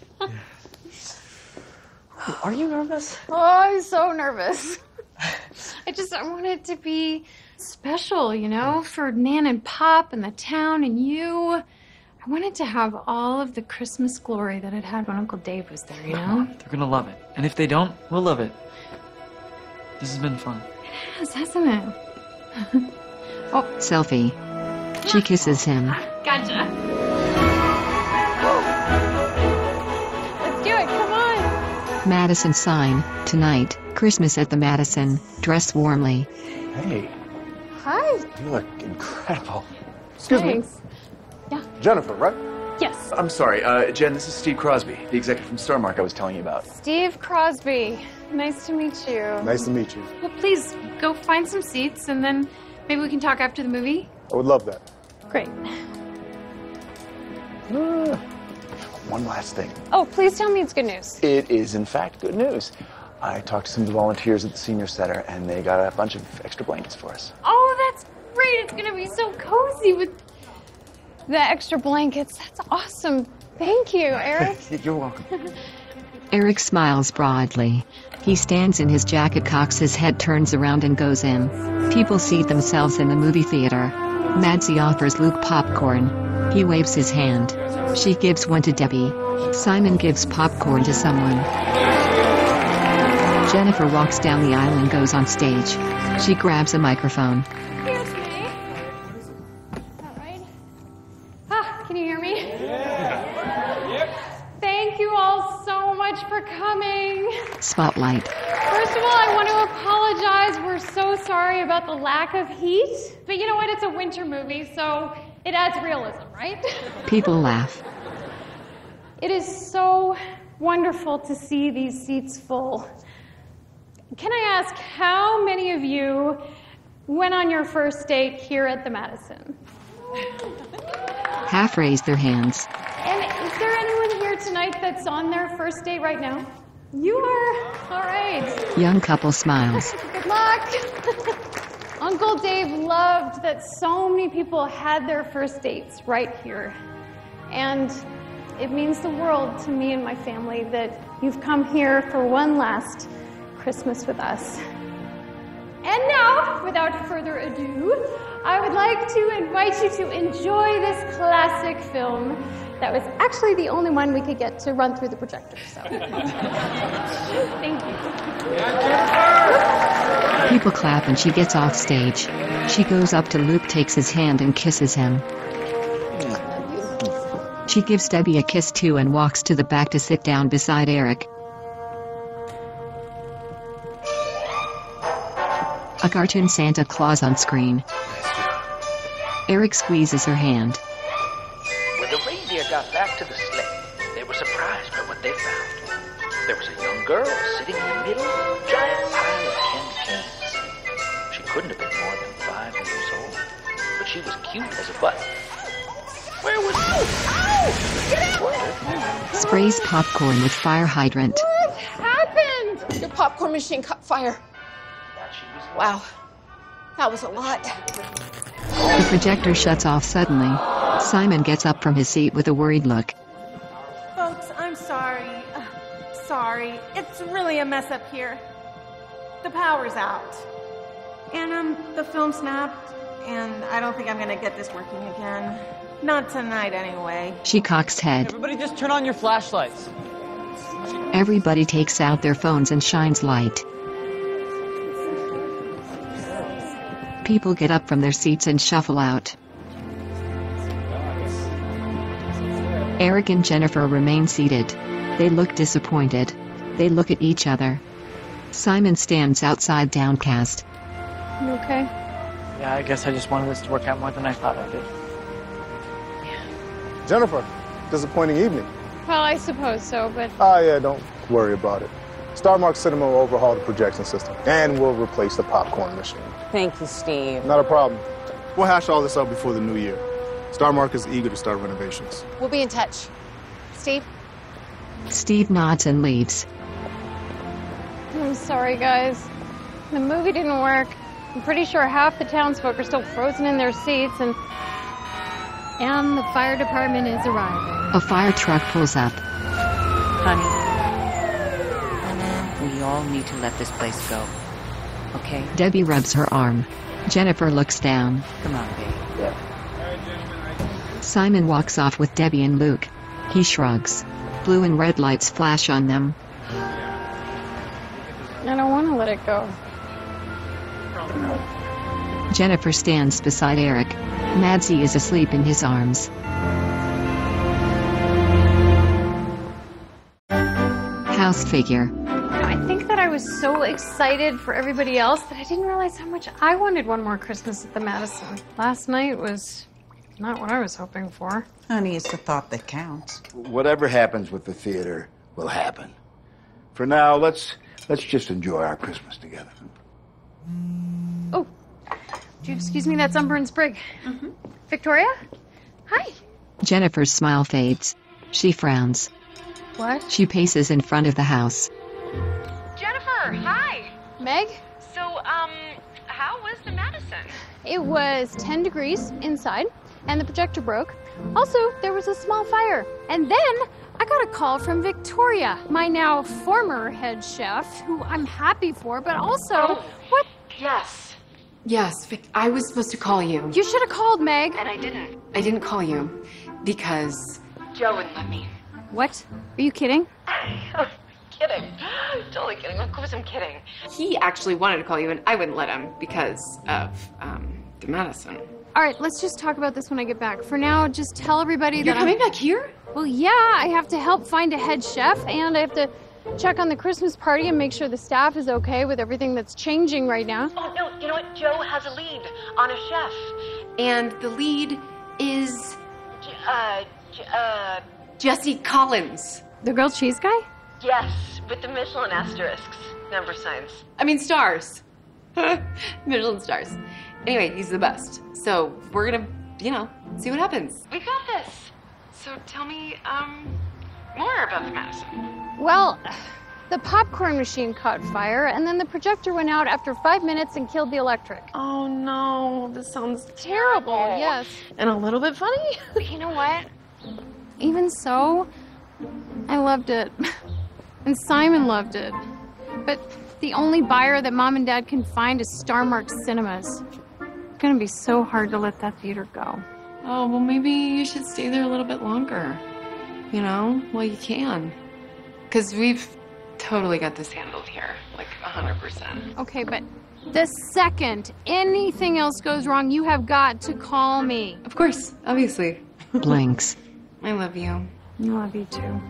Are you nervous? Oh, I'm so nervous. I want it to be special, you know, for Nan and Pop and the town and you. I wanted to have all of the Christmas glory that it had when Uncle Dave was there, you know? They're gonna love it. And if they don't, we'll love it. This has been fun. It has, hasn't it? Oh. Selfie. She kisses him. Gotcha. Let's do it, come on. Madison sign. Tonight, Christmas at the Madison. Dress warmly. Hey, Hi. you look incredible. Excuse Thanks. me. Yeah. Jennifer, right? Yes. I'm sorry, Jen, this is Steve Crosby, the executive from Starmark I was telling you about. Steve Crosby. Nice to meet you. Nice to meet you. Well, please go find some seats and then maybe we can talk after the movie. I would love that. Great. One last thing. Oh, please tell me it's good news. It is, in fact, good news. I talked to some of the volunteers at the senior center, and they got a bunch of extra blankets for us. Oh, that's great. It's going to be so cozy with the extra blankets. That's awesome. Thank you, Eric. You're welcome. Eric smiles broadly. He stands in his jacket, cocks his head, turns around and goes in. People seat themselves in the movie theater. Madsy offers Luke popcorn. He waves his hand. She gives one to Debbie. Simon gives popcorn to someone. Jennifer walks down the aisle and goes on stage. She grabs a microphone. Here's me. All right. Ah, can you hear me? Thank you all so much for coming. Spotlight. First of all, I want to apologize. We're so sorry about the lack of heat. But you know what? It's a winter movie, so it adds realism, right? People laugh. It is so wonderful to see these seats full. Can I ask how many of you went on your first date here at the Madison? Half raise their hands. And is there anyone here tonight that's on their first date right now? You are? All right. Young couple smiles. Good luck. Uncle Dave loved that so many people had their first dates right here. And It means the world to me and my family that you've come here for one last Christmas with us. And now, without further ado, I would like to invite you to enjoy this classic film that was actually the only one we could get to run through the projector, so. Thank you. People clap and she gets off stage. She goes up to Luke, takes his hand and kisses him. She gives Debbie a kiss too and walks to the back to sit down beside Eric. A cartoon Santa Claus on screen. Eric squeezes her hand. When the reindeer got back to the sleigh, they were surprised by what they found. There was a young girl sitting in the middle of a giant pile of candy canes. She couldn't have been more than 5 years old, but she was cute as a button. Where was Sprays popcorn with fire hydrant. What happened? Your popcorn machine caught fire. Wow. That was a lot. The projector shuts off suddenly. Simon gets up from his seat with a worried look. Folks, I'm sorry. Sorry. It's really a mess up here. The power's out. And the film snapped, and I don't think I'm gonna get this working again. Not tonight, anyway. She cocks head. Everybody just turn on your flashlights. Everybody takes out their phones and shines light. People get up from their seats and shuffle out. Eric and Jennifer remain seated. They look disappointed. They look at each other. Simon stands outside downcast. You okay? Yeah, I guess I just wanted this to work out more than I thought I did. Jennifer, disappointing evening. Well, I suppose so, but... Ah, yeah, don't worry about it. Star Mark Cinema will overhaul the projection system, and we'll replace the popcorn machine. Thank you, Steve. Not a problem. We'll hash all this out before the new year. Star Mark is eager to start renovations. We'll be in touch. Steve? Steve nods and leaves. I'm sorry, guys. The movie didn't work. I'm pretty sure half the townsfolk are still frozen in their seats, and the fire department is arriving. A fire truck pulls up. Honey, we all need to let this place go. Okay? Debbie rubs her arm. Jennifer looks down. Come on, babe. Simon walks off with Debbie and Luke. He shrugs. Blue and red lights flash on them. I don't want to let it go. Jennifer stands beside Eric. Madsy is asleep in his arms. House figure. I think that I was so excited for everybody else that I didn't realize how much I wanted one more Christmas at the Madison. Last night was not what I was hoping for. Honey, it's the thought that counts. Whatever happens with the theater will happen. For now, let's just enjoy our Christmas together. Oh, do you excuse me? That's Umber and Sprig. Mm-hmm. Victoria? Hi. Jennifer's smile fades. She frowns. What? She paces in front of the house. Jennifer, hi. Meg? So, how was the Madison? It was 10 degrees inside, and the projector broke. Also, there was a small fire. And then I got a call from Victoria, my now former head chef, who I'm happy for, but also, what? Yes. Yes, Vic, I was supposed to call you. You should have called, Meg. And I didn't. I didn't call you because Joe wouldn't let me. What? Are you kidding? Kidding. Totally kidding. Of course I'm kidding. He actually wanted to call you, and I wouldn't let him because of, the Madison. All right, let's just talk about this when I get back. For now, just tell everybody You're that coming back here? Well, yeah, I have to help find a head chef, and I have to check on the Christmas party and make sure the staff is okay with everything that's changing right now. Oh, no, you know what? Joe has a lead on a chef. And the lead is... Jesse Collins. The grilled cheese guy? Yes, with the Michelin asterisks. Number signs. I mean, stars. Michelin stars. Anyway, he's the best. So we're gonna, see what happens. We got this. So tell me, more about the Madison. Well, the popcorn machine caught fire, and then the projector went out after 5 minutes and killed the electric. Oh, no. This sounds terrible. Yes. And a little bit funny. You know what? even so, I loved it. And Simon loved it. But the only buyer that Mom and Dad can find is Starmark Cinemas. It's gonna be so hard to let that theater go. Oh, well, maybe you should stay there a little bit longer. You know, well, you can. Because we've totally got this handled here, like 100%. Okay, but the second anything else goes wrong, you have got to call me. Of course, obviously. Blinks. I love you. I love you too.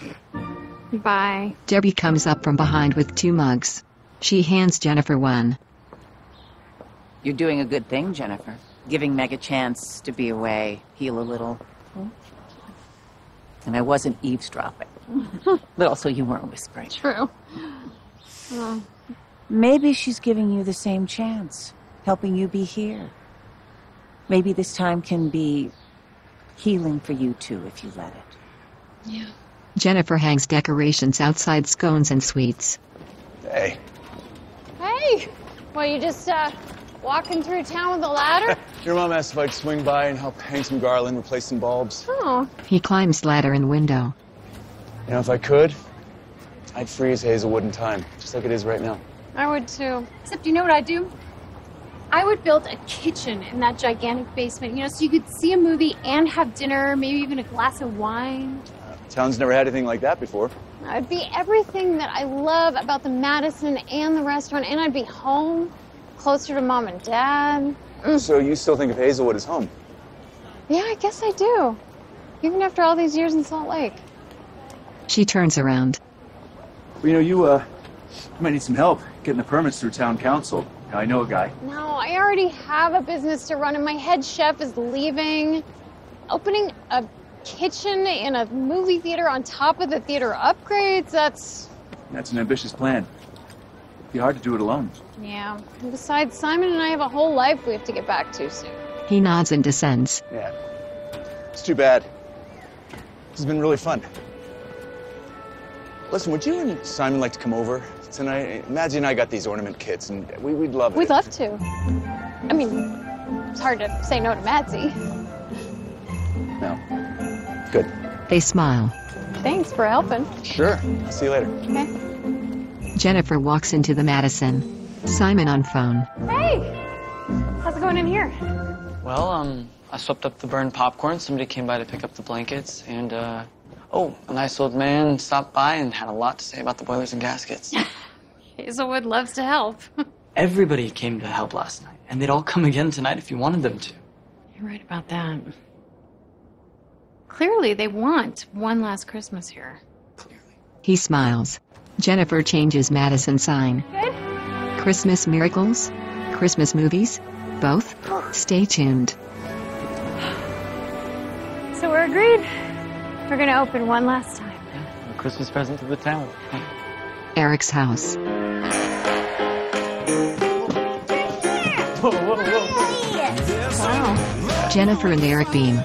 Bye. Debbie comes up from behind with 2 mugs. She hands Jennifer one. You're doing a good thing, Jennifer. Giving Meg a chance to be away, heal a little. And I wasn't eavesdropping. But also you weren't whispering. True. Oh. Maybe she's giving you the same chance, helping you be here. Maybe this time can be healing for you too, if you let it. Yeah. Jennifer hangs decorations outside Scones and Sweets. Hey. Hey! Well, you just, walking through town with a ladder? Your mom asked if I'd swing by and help hang some garland, replace some bulbs. Oh. He climbs ladder and window. You know, if I could, I'd freeze Hazelwood in time, just like it is right now. I would too. Except you know what I'd do? I would build a kitchen in that gigantic basement, you know, so you could see a movie and have dinner, maybe even a glass of wine. Town's never had anything like that before. It'd be everything that I love about the Madison and the restaurant, and I'd be home, closer to Mom and Dad. So you still think of Hazelwood as home? Yeah, I guess I do. Even after all these years in Salt Lake. She turns around. Well, you know, you might need some help getting the permits through town council. I know a guy. No, I already have a business to run, and my head chef is leaving. Opening a kitchen in a movie theater on top of the theater upgrades, that's an ambitious plan. It'd be hard to do it alone. Yeah. And besides, Simon and I have a whole life we have to get back to soon. He nods and descends. Yeah. It's too bad. This has been really fun. Listen, would you and Simon like to come over tonight? Madsy and I got these ornament kits, and we'd love it. We'd love to. I mean, it's hard to say no to Madsy. No. Good. They smile. Thanks for helping. Sure. See you later. Okay. Jennifer walks into the Madison. Simon on phone. Hey! How's it going in here? Well, I swept up the burned popcorn. Somebody came by to pick up the blankets, and, a nice old man stopped by and had a lot to say about the boilers and gaskets. Hazelwood loves to help. Everybody came to help last night, and they'd all come again tonight if you wanted them to. You're right about that. Clearly, they want one last Christmas here. He smiles. Jennifer changes Madison sign. Good? Christmas miracles? Christmas movies? Both? Stay tuned. So we're agreed. We're gonna open one last time. Yeah, a Christmas present to the town. Eric's house. Whoa, whoa, whoa. Wow. Jennifer and Eric beam.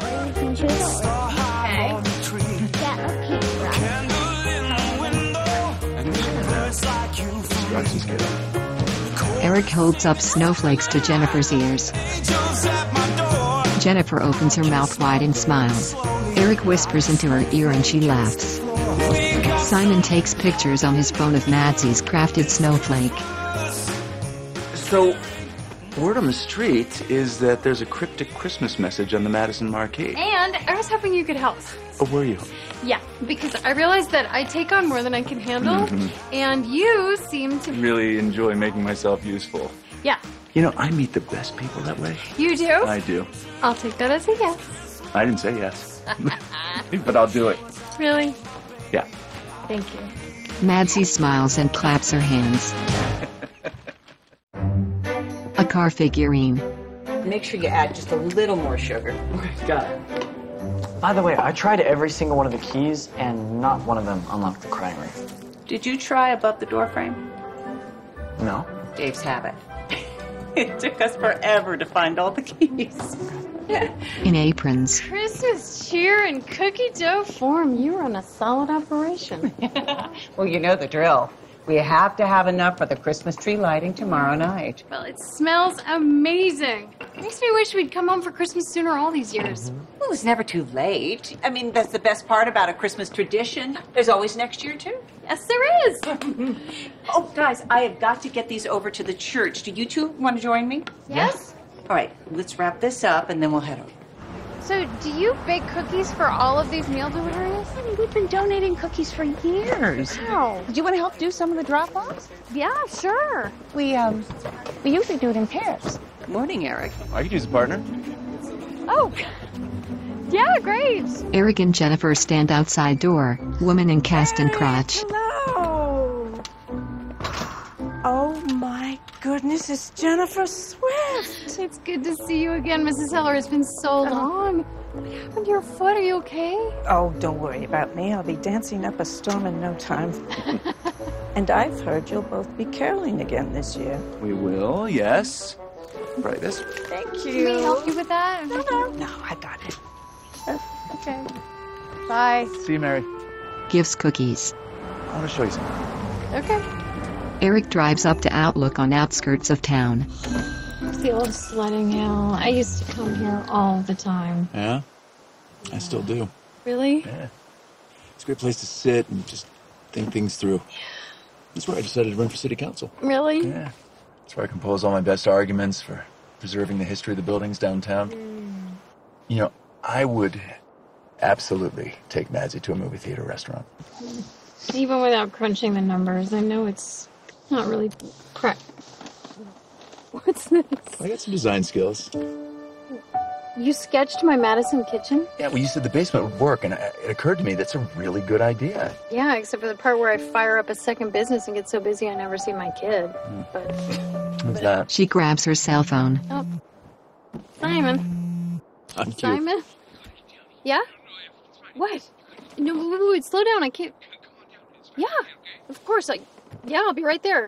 Eric holds up snowflakes to Jennifer's ears. Jennifer opens her mouth wide and smiles. Eric whispers into her ear and she laughs. Simon takes pictures on his phone of Madsy's crafted snowflake. So, word on the street is that there's a cryptic Christmas message on the Madison marquee. And I was hoping you could help. Oh, were you? Yeah, because I realized that I take on more than I can handle, and you seem to Really enjoy making myself useful. Yeah, You know, I meet the best people that way. you do? I do. I'll take that as a yes. I didn't say yes. But I'll do it. Really? Yeah. Thank you. Madsy smiles and claps her hands. A car figurine. Make sure you add just a little more sugar. Got it. By the way, I tried every single one of the keys, and not one of them unlocked the crime ring. Did you try above the door frame? No? Dave's habit. It took us forever to find all the keys. In aprons. Christmas cheer in cookie dough form. You run a solid operation. Well, you know the drill. We have to have enough for the Christmas tree lighting tomorrow night. Well, it smells amazing. It makes me wish we'd come home for Christmas sooner all these years. Well, it's never too late. I mean, that's the best part about a Christmas tradition. There's always next year, too. Yes, there is. Oh, guys, I have got to get these over to the church. Do you two want to join me? Yes. All right, let's wrap this up, and then we'll head over. So, do you bake cookies for all of these meal deliveries? I mean, we've been donating cookies for years. Wow. Do you want to help do some of the drop-offs? Yeah, sure. We usually do it in pairs. Morning, Eric. I could use a partner. Oh, yeah, great. Eric and Jennifer stand outside door, woman in cast and crotch. Hello. Oh my goodness, it's Jennifer Swift. It's good to see you again, Mrs. Heller. It's been so long. What happened to your foot? Are you okay? Oh, don't worry about me. I'll be dancing up a storm in no time. And I've heard you'll both be caroling again this year. We will, yes. Right, this. Thank you. Can we help you with that? No, I got it. Okay. Bye. See you, Mary. Gives cookies. I want to show you something. Okay. Eric drives up to Outlook on outskirts of town. It's the old sledding hill. I used to come here all the time. Yeah? I still do. Really? Yeah. It's a great place to sit and just think things through. That's where I decided to run for city council. Really? Yeah. That's where I compose all my best arguments for preserving the history of the buildings downtown. You know, I would absolutely take Madzi to a movie theater restaurant. Even without crunching the numbers, I know it's not really What's this? I got some design skills. You sketched my Madison kitchen? Yeah, well, you said the basement would work, and it occurred to me that's a really good idea. Yeah, except for the part where I fire up a second business and get so busy I never see my kid. But What's that? She grabs her cell phone. oh, Simon. I'm cute. Simon? Yeah? What? No, wait, slow down. I can't. Yeah, of course. Yeah, I'll be right there.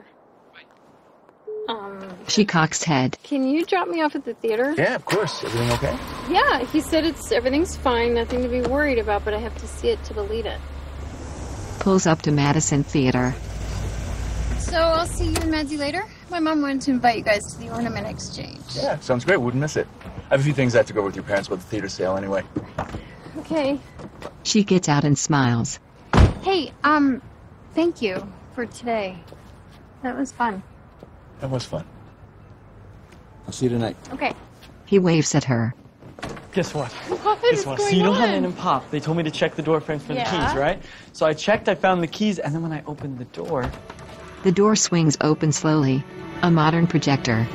She cocks head. Can you drop me off at the theater? Yeah, of course. Everything okay? Yeah, he said everything's fine, nothing to be worried about, but I have to see it to believe it. Pulls up to Madison Theater. So I'll see you and Madzi later. My mom wanted to invite you guys to the ornament exchange. Yeah, sounds great. Wouldn't miss it. I have a few things I have to go over with your parents about the theater sale anyway. Okay. She gets out and smiles. Hey, thank you for today. That was fun. That was fun. I'll see you tonight. Okay. He waves at her. Guess what? What Guess is what? going So you know how on? Nan and Pop, they told me to check the door frames for the Yeah. keys, right? So I checked, I found the keys, and then when I opened the door... The door swings open slowly. A modern projector.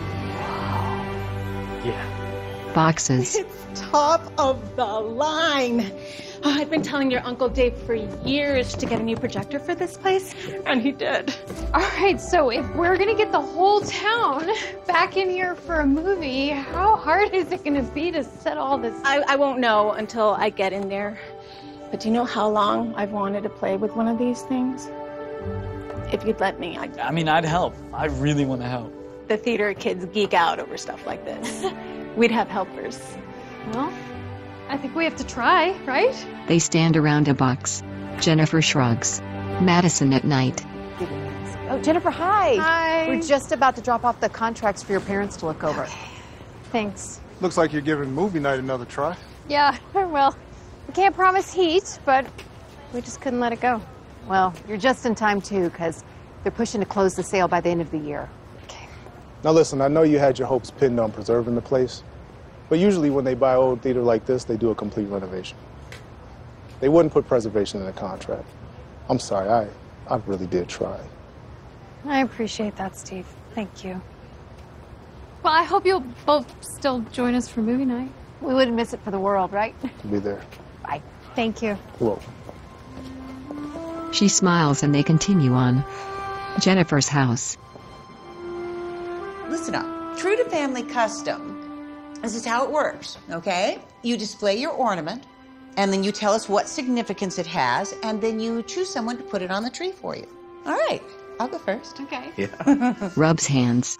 Yeah. Boxes. Top of the line. Oh, I've been telling your Uncle Dave for years to get a new projector for this place, and he did. All right, so if we're gonna get the whole town back in here for a movie, how hard is it gonna be to set all this? I won't know until I get in there. But do you know how long I've wanted to play with one of these things? If you'd let me, I mean, I'd help. I really want to help. the theater kids geek out over stuff like this. We'd have helpers. Well, I think we have to try, right? They stand around a box. Jennifer shrugs. Madison at night. Oh, Jennifer, hi. Hi. We're just about to drop off the contracts for your parents to look over. Thanks. Looks like you're giving movie night another try. Yeah, well, we can't promise heat, but we just couldn't let it go. Well, you're just in time, too, because they're pushing to close the sale by the end of the year. Now listen, I know you had your hopes pinned on preserving the place, but usually when they buy old theater like this, they do a complete renovation. They wouldn't put preservation in the contract. I'm sorry, I really did try. I appreciate that, Steve. Thank you. Well, I hope you'll both still join us for movie night. We wouldn't miss it for the world, right? I'll be there. Bye. Thank you. You're welcome. She smiles and they continue on. Jennifer's house. Listen up. True to family custom, this is how it works, okay? You display your ornament, and then you tell us what significance it has, and then you choose someone to put it on the tree for you. All right, I'll go first. Okay. Yeah. Rubs hands.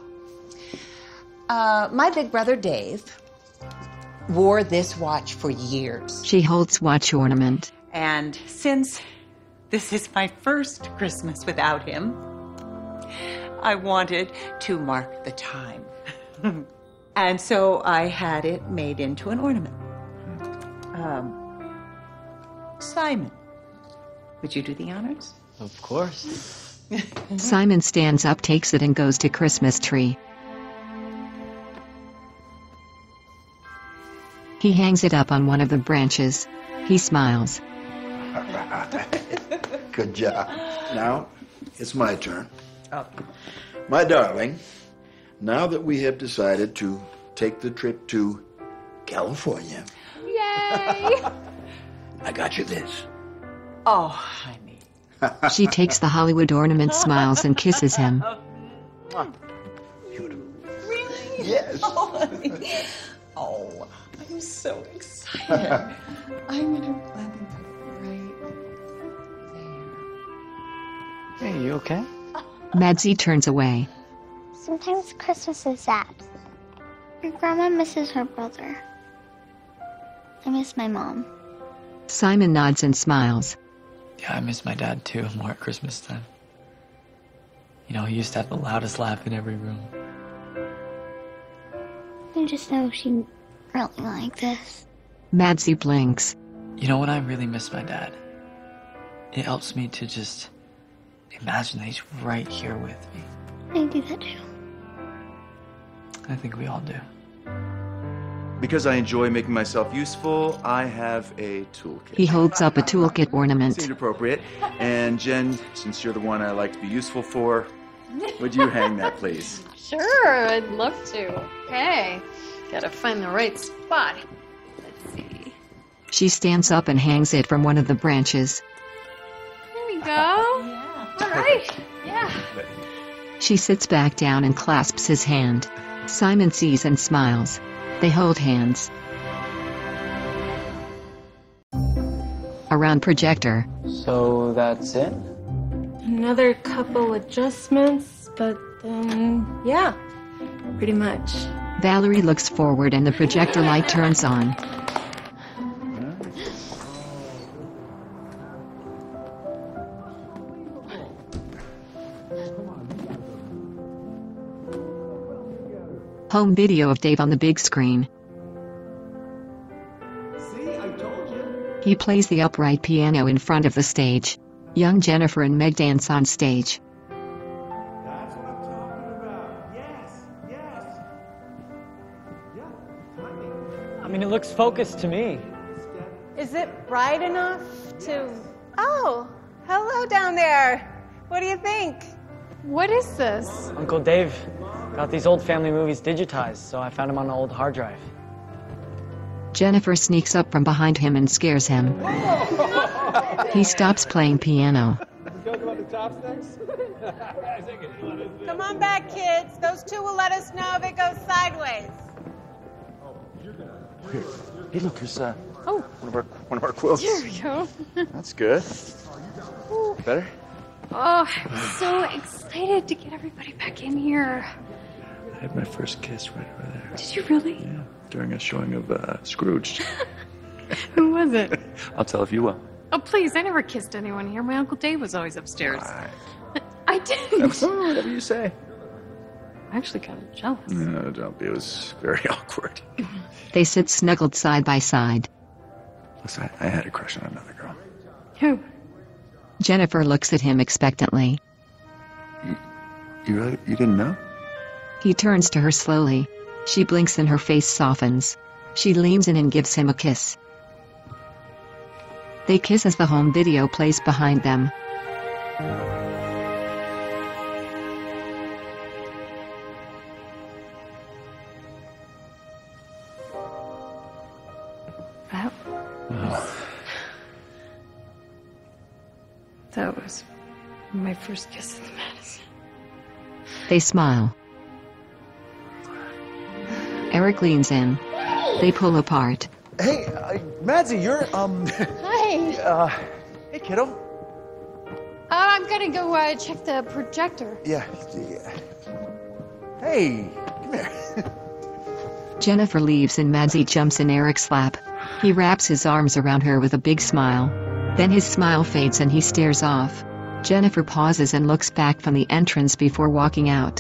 My big brother Dave wore this watch for years. She holds watch ornament. And since This is my first Christmas without him. I wanted to mark the time. And so I had it made into an ornament. Simon, would you do the honors? Of course. Simon stands up, takes it, and goes to Christmas tree. He hangs it up on one of the branches. He smiles. Good job. Now, it's my turn. My darling, now that we have decided to take the trip to California, Yay! I got you this. Oh, honey. She takes the Hollywood ornament, smiles, and kisses him. Really? Yes. Oh, honey. Oh, I'm so excited. I'm gonna plant them right Hey, you okay? Madsy turns away. Sometimes Christmas is sad. My grandma misses her brother. I miss my mom. Simon nods and smiles. Yeah, I miss my dad too, more at Christmas time. You know, he used to have the loudest laugh in every room. I just know she really like this. Madsy blinks. You know when I really miss my dad? It helps me to just imagine that he's right here with me. I do that too. I think we all do. Because I enjoy making myself useful, I have a toolkit. He holds up a toolkit ornament. Seemed appropriate. And Jen, since you're the one I like to be useful for, would you hang that, please? Sure, I'd love to. Okay, gotta find the right spot. Let's see. She stands up and hangs it from one of the branches. There we go. Yeah. All right. Yeah. She sits back down and clasps his hand. Simon sees and smiles. They hold hands. Around projector. So that's it? Another couple adjustments, but then, yeah, pretty much. Valerie looks forward and the projector light turns on. Home video of Dave on the big screen. See, I told you. He plays the upright piano in front of the stage. Young Jennifer and Meg dance on stage. That's what I'm talking about. Yes, yes. Yeah, timing. I mean, it looks focused to me. Is it bright enough to... Oh, hello down there. What do you think? What is this? Uncle Dave got these old family movies digitized, so I found them on an old hard drive. Jennifer sneaks up from behind him and scares him. He stops playing piano. Come on back, kids. Those two will let us know if it goes sideways. Hey, look, there's Oh. one of our quilts. There we go. That's good. Better? Oh, I'm so excited to get everybody back in here. I had my first kiss right over there. Did you really? Yeah, during a showing of Scrooge. Who was it? I'll tell if you will. Oh, please, I never kissed anyone here. My Uncle Dave was always upstairs. I didn't. Whatever you say. I'm actually kind of jealous. No, don't be. It was very awkward. They sit snuggled side by side. Listen, I had a crush on another girl. Who? Jennifer looks at him expectantly. You really? You didn't know? He turns to her slowly. She blinks and her face softens. She leans in and gives him a kiss. They kiss as the home video plays behind them. That was my first kiss at the Madison. They smile. Eric leans in. They pull apart. Hey, Madsy, you're, Hi. Hey, kiddo. I'm gonna go check the projector. Yeah. Hey, come here. Jennifer leaves and Madsy jumps in Eric's lap. He wraps his arms around her with a big smile. Then his smile fades and he stares off. Jennifer pauses and looks back from the entrance before walking out.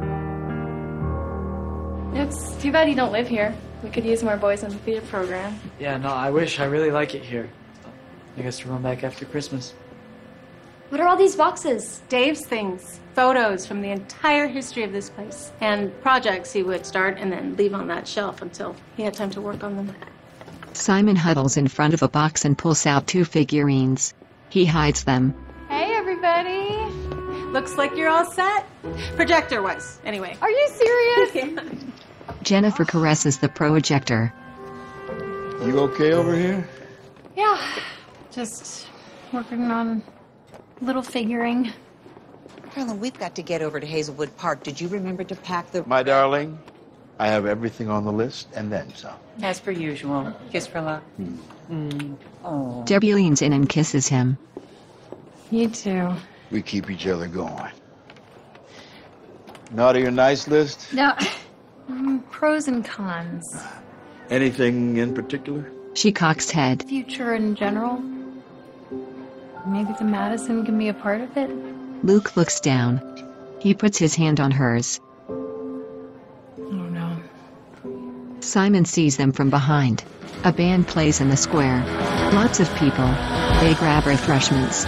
It's too bad you don't live here. We could use more boys in the theater program. Yeah, no, I wish. I really like it here. I guess we're going back after Christmas. What are all these boxes? Dave's things. Photos from the entire history of this place. And projects he would start and then leave on that shelf until he had time to work on them. Simon huddles in front of a box and pulls out 2 figurines. He hides them. Hey, everybody. Looks like you're all set. Projector-wise, anyway. Are you serious? Jennifer caresses the projector. You okay over here? Yeah. Just working on a little figuring. Carolyn, we've got to get over to Hazelwood Park. Did you remember to pack the... My darling, I have everything on the list and then some. As per usual. Kiss for luck. Oh. Debbie leans in and kisses him. You too. We keep each other going. Naughty or nice list? No. Pros and cons. Anything in particular? She cocks head. Future in general. Maybe the Madison can be a part of it. Luke looks down. He puts his hand on hers. Oh no. Simon sees them from behind. A band plays in the square. Lots of people. They grab refreshments.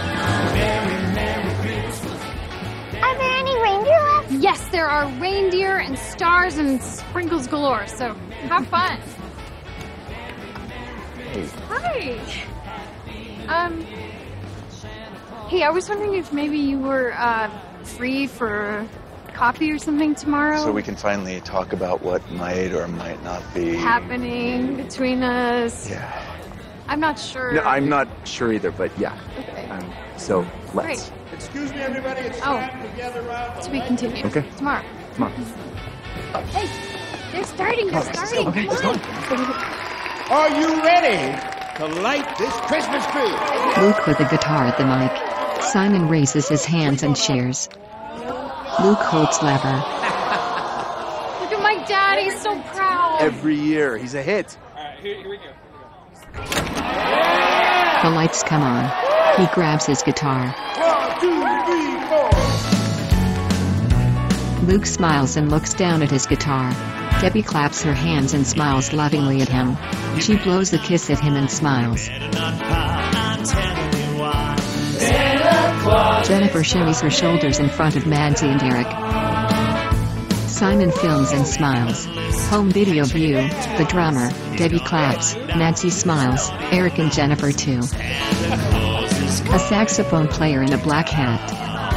Are there any reindeer left? Yes, there are reindeer and stars and sprinkles galore, so have fun. Hi. Hey, I was wondering if maybe you were free for coffee or something tomorrow. So we can finally talk about what might or might not be happening between us. Yeah. I'm not sure. No, I'm not sure either, but yeah. Okay. So let's. Great. Excuse me, everybody. It's time to gather around. To be continued. Okay. Tomorrow. Come on. Hey, they're starting. They're starting. Okay, let's go. Are you ready to light this Christmas tree? Luke with a guitar at the mic. Simon raises his hands and cheers. Luke holds lever. Look at my dad. He's so proud. Every year, he's a hit. All right, here we go. The lights come on. He grabs his guitar. 1, 2, 3, 4. Luke smiles and looks down at his guitar. Debbie claps her hands and smiles lovingly at him. She blows a kiss at him and smiles. Jennifer shimmies her shoulders in front of Madsy and Eric. Simon films and smiles. Home video view, the drummer, Debbie claps, Madsy smiles, Eric and Jennifer too. A saxophone player in a black hat.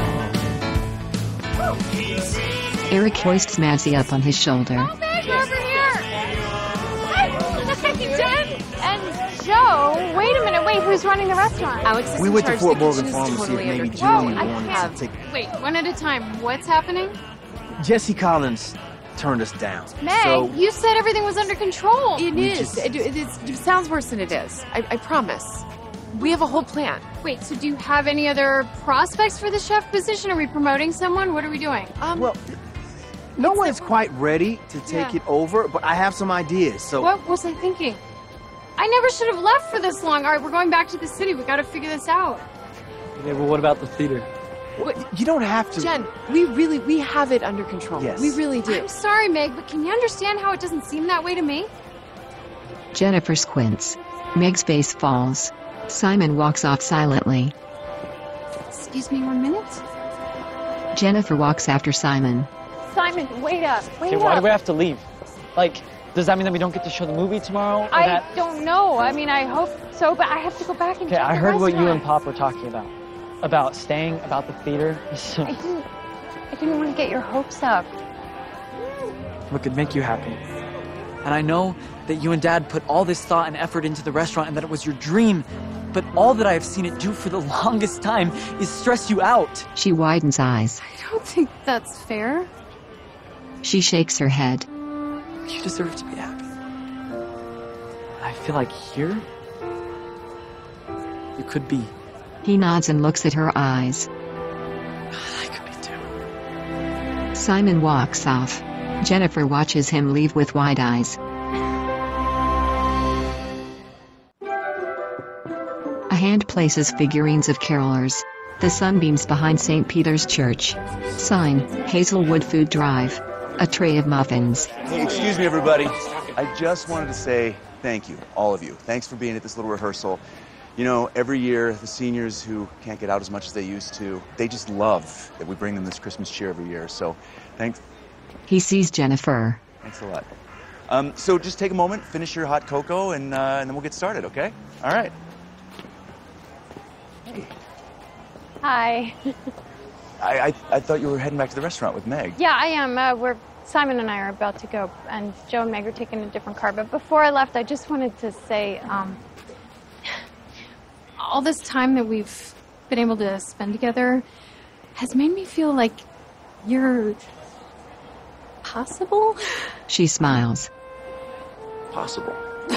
Eric hoists Madsy up on his shoulder. Over here. Hi, Jen and Joe. Wait a minute. Wait, who's running the restaurant? Alex is We in went to charge. Fort The Morgan kitchen is Farm to see totally if maybe under Julie control. wanted to take. Wait, one at a time. What's happening? Jesse Collins turned us down. Meg, So you said everything was under control. It is. It sounds worse than it is. I promise. We have a whole plan. Wait, so do you have any other prospects for the chef position? Are we promoting someone? What are we doing? well, no one's quite ready to take it over, but I have some ideas. So What was I thinking? I never should have left for this long. All right, we're going back to the city. We got to figure this out. Yeah, but what about the theater? you don't have to. Jen, we have it under control. Yes. We really do. I'm sorry, Meg, but can you understand how it doesn't seem that way to me? Jennifer squints. Meg's face falls. Simon walks off silently. Excuse me 1 minute. Jennifer walks after Simon. Simon, wait up. Wait Okay, why up. do we have to leave? Like, does that mean that we don't get to show the movie tomorrow? Or I that... don't know. I mean, I hope so, but I have to go back and Okay, check I the heard what you and restaurant. Pop were talking about. About staying, about the theater. So, I didn't want to get your hopes up. What could make you happy? And I know that you and Dad put all this thought and effort into the restaurant and that it was your dream, but all that I have seen it do for the longest time is stress you out. She widens eyes. I don't think that's fair. She shakes her head. You deserve to be happy. I feel like here, you could be. He nods and looks at her eyes. I could be too. Simon walks off. Jennifer watches him leave with wide eyes. A hand places figurines of carolers. The sunbeams behind St. Peter's Church. Sign, Hazelwood Food Drive. A tray of muffins. Hey, excuse me, everybody. I just wanted to say thank you, all of you. Thanks for being at this little rehearsal. You know, every year, the seniors who can't get out as much as they used to, they just love that we bring them this Christmas cheer every year. So, thanks. He sees Jennifer. Thanks a lot. So just take a moment, finish your hot cocoa, and then we'll get started, okay? All right. Hey. Hi. I thought you were heading back to the restaurant with Meg. Yeah, I am. Simon and I are about to go, and Joe and Meg are taking a different car. But before I left, I just wanted to say, all this time that we've been able to spend together has made me feel like you're possible. She smiles. Possible.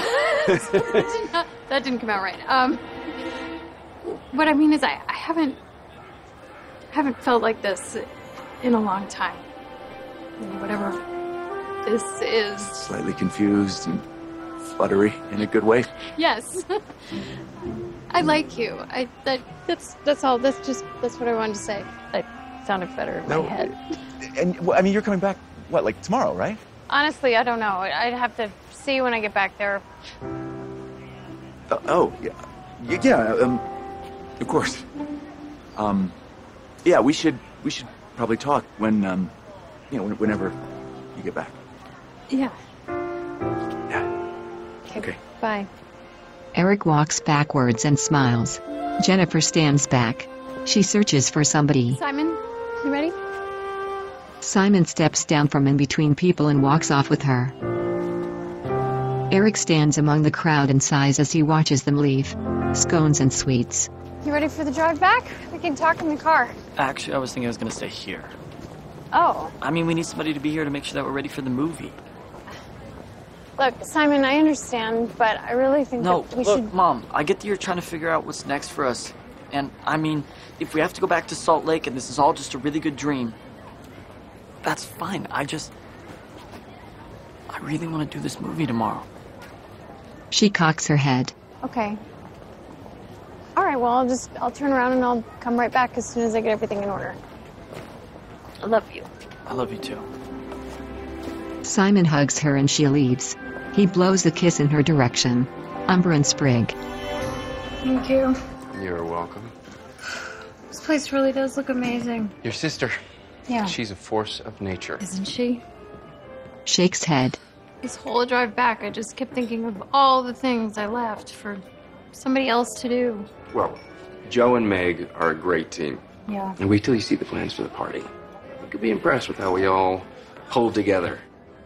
That didn't come out right. What I mean is, I haven't felt like this in a long time. Whatever this is. Slightly confused and fluttery in a good way. Yes. I like you. That's all. That's what I wanted to say. That sounded better in my head. And, well, I mean, you're coming back, what, like tomorrow, right? Honestly, I don't know. I'd have to see when I get back there. Yeah, of course. Yeah, we should probably talk when, whenever you get back. Yeah. Yeah. Okay. Bye. Eric walks backwards and smiles. Jennifer stands back. She searches for somebody. Simon, you ready? Simon steps down from in between people and walks off with her. Eric stands among the crowd and sighs as he watches them leave. Scones and sweets. You ready for the drive back? We can talk in the car. Actually, I was thinking I was going to stay here. Oh. I mean, we need somebody to be here to make sure that we're ready for the movie. Look, Simon, I understand, but I really think that we should... Mom, I get that you're trying to figure out what's next for us. And, I mean, if we have to go back to Salt Lake and this is all just a really good dream, that's fine. I really want to do this movie tomorrow. She cocks her head. Okay. All right, well, I'll turn around and I'll come right back as soon as I get everything in order. I love you. I love you too. Simon hugs her and she leaves. He blows a kiss in her direction. Umber and Sprig. Thank you. You're welcome. This place really does look amazing. Your sister. Yeah. She's a force of nature. Isn't she? Shakes head. This whole drive back, I just kept thinking of all the things I left for somebody else to do. Well, Joe and Meg are a great team. Yeah. And wait till you see the plans for the party. You could be impressed with how we all pulled together.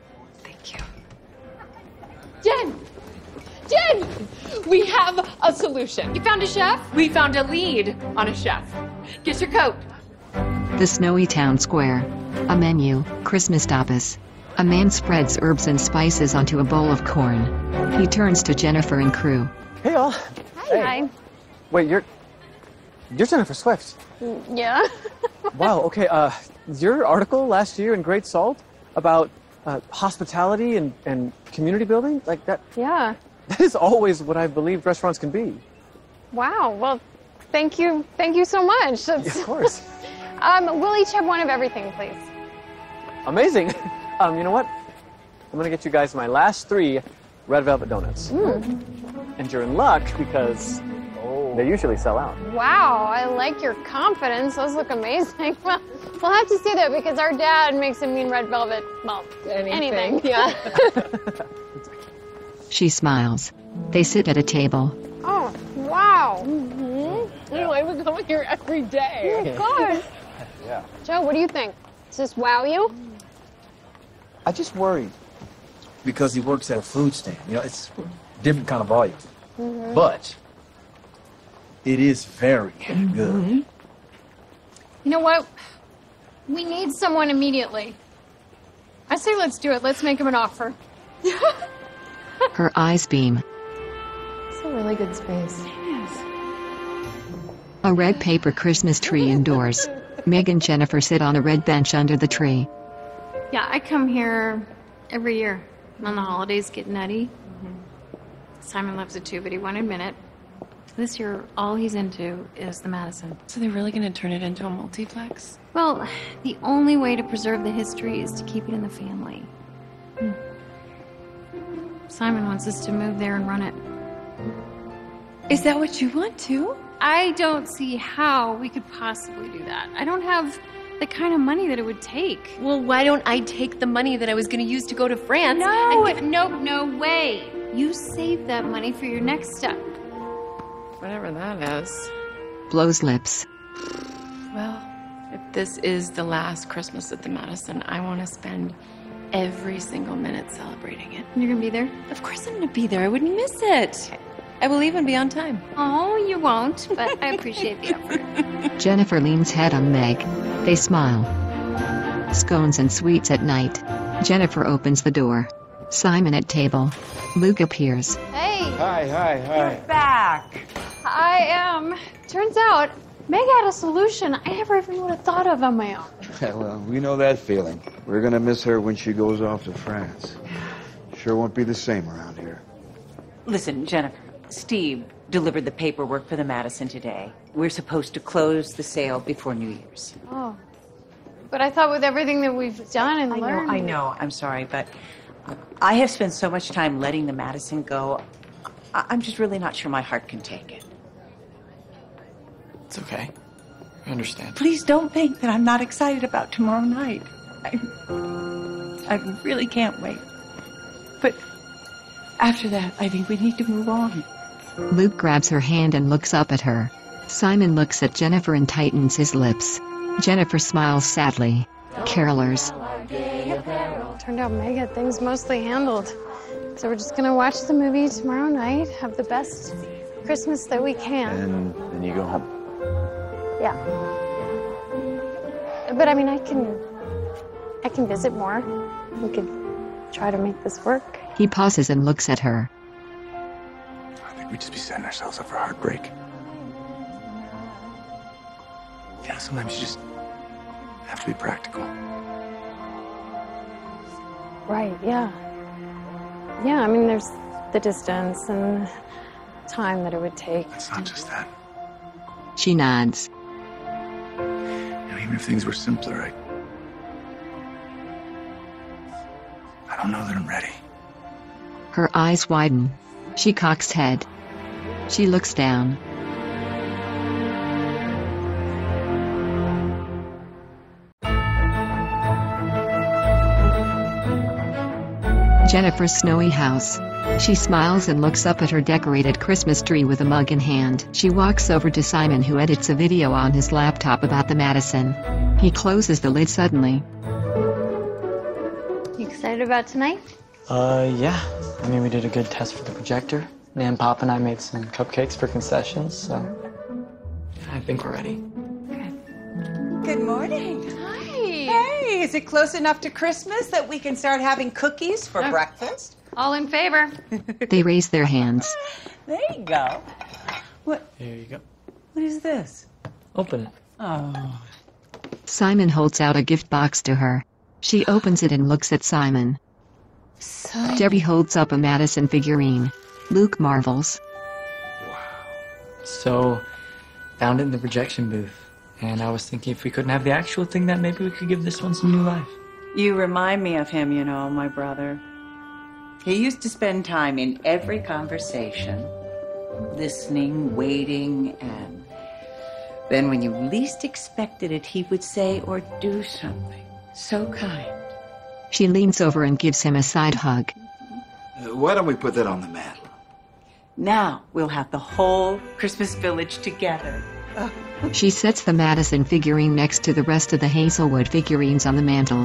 Jen! We have a solution. You found a chef? We found a lead on a chef. Get your coat. The snowy town square. A menu, Christmas tapas. A man spreads herbs and spices onto a bowl of corn. He turns to Jennifer and crew. Hey, all. Hi. Wait, you're Jennifer Swift. Yeah. Wow, okay, your article last year in Great Salt about hospitality and community building, like that. Yeah. That is always what I believed restaurants can be. Wow. Well, thank you so much. Yeah, of course. We'll each have one of everything, please. Amazing. You know what? I'm gonna get you guys my last 3 red velvet donuts. And you're in luck because they usually sell out. Wow, I like your confidence. Those look amazing. Well, we'll have to see that because our dad makes a mean red velvet, well, anything. Yeah. She smiles. They sit at a table. Oh, wow. Anyway, we go here every day. Oh, God. Yeah. Joe, what do you think? Does this wow you? I just worry because he works at a food stand. You know, it's a different kind of volume. But it is very good. You know what? We need someone immediately. I say let's do it. Let's make him an offer. Her eyes beam. It's a really good space. A red paper Christmas tree indoors. Meg and Jennifer sit on a red bench under the tree. Yeah, I come here every year on the holidays, get nutty. Simon loves it too, but he won't admit it. This year, all he's into is the Madison. So they're really gonna turn it into a multiplex? Well, the only way to preserve the history is to keep it in the family. Simon wants us to move there and run it. Is that what you want to? I don't see how we could possibly do that. I don't have the kind of money that it would take. Well, why don't I take the money that I was gonna use to go to France? No way. You save that money for your next step. Whatever that is. Blows lips. Well, if this is the last Christmas at the Madison, I want to spend every single minute celebrating it. You're gonna be there? Of course I'm gonna be there. I wouldn't miss it. I will even be on time. Oh, you won't, but I appreciate the effort. Jennifer leans head on Meg. They smile. Scones and sweets at night. Jennifer opens the door. Simon at table. Luke appears. Hey. Hi. Back. I am. Turns out, Meg had a solution I never even would have thought of on my own. Well, we know that feeling. We're gonna miss her when she goes off to France. Sure won't be the same around here. Listen, Jennifer, Steve delivered the paperwork for the Madison today. We're supposed to close the sale before New Year's. Oh. But I thought with everything that we've done and learned... I know. I'm sorry, but I have spent so much time letting the Madison go. I'm just really not sure my heart can take it. It's okay. I understand. Please don't think that I'm not excited about tomorrow night. I really can't wait. But after that, I think we need to move on. Luke grabs her hand and looks up at her. Simon looks at Jennifer and tightens his lips. Jennifer smiles sadly. Carolers. Turned out Meg had things mostly handled. So we're just gonna watch the movie tomorrow night, have the best Christmas that we can. And then you go home. Yeah. But I mean, I can visit more. We could try to make this work. He pauses and looks at her. I think we'd just be setting ourselves up for heartbreak. Yeah, sometimes you just have to be practical. Right, yeah. Yeah, I mean, there's the distance and time that it would take. It's not just that. She nods. Even if things were simpler, I don't know that I'm ready. Her eyes widen. She cocks head. She looks down. Jennifer's snowy house. She smiles and looks up at her decorated Christmas tree with a mug in hand. She walks over to Simon, who edits a video on his laptop about the Madison. He closes the lid suddenly. You excited about tonight? Yeah. I mean, we did a good test for the projector. Nan, Pop, and I made some cupcakes for concessions, so I think we're ready. Good morning. Hi. Hey, is it close enough to Christmas that we can start having cookies for breakfast? All in favor. They raise their hands. There you go. What? Here you go. What is this? Open it. Oh. Simon holds out a gift box to her. She opens it and looks at Simon. Debbie holds up a Madison figurine. Luke marvels. So, found it in the projection booth. And I was thinking if we couldn't have the actual thing, that maybe we could give this one some new life. You remind me of him, you know, my brother. He used to spend time in every conversation, listening, waiting, and then when you least expected it, he would say or do something so kind. She leans over and gives him a side hug. Why don't we put that on the mantle? Now we'll have the whole Christmas village together. She sets the Madison figurine next to the rest of the Hazelwood figurines on the mantle.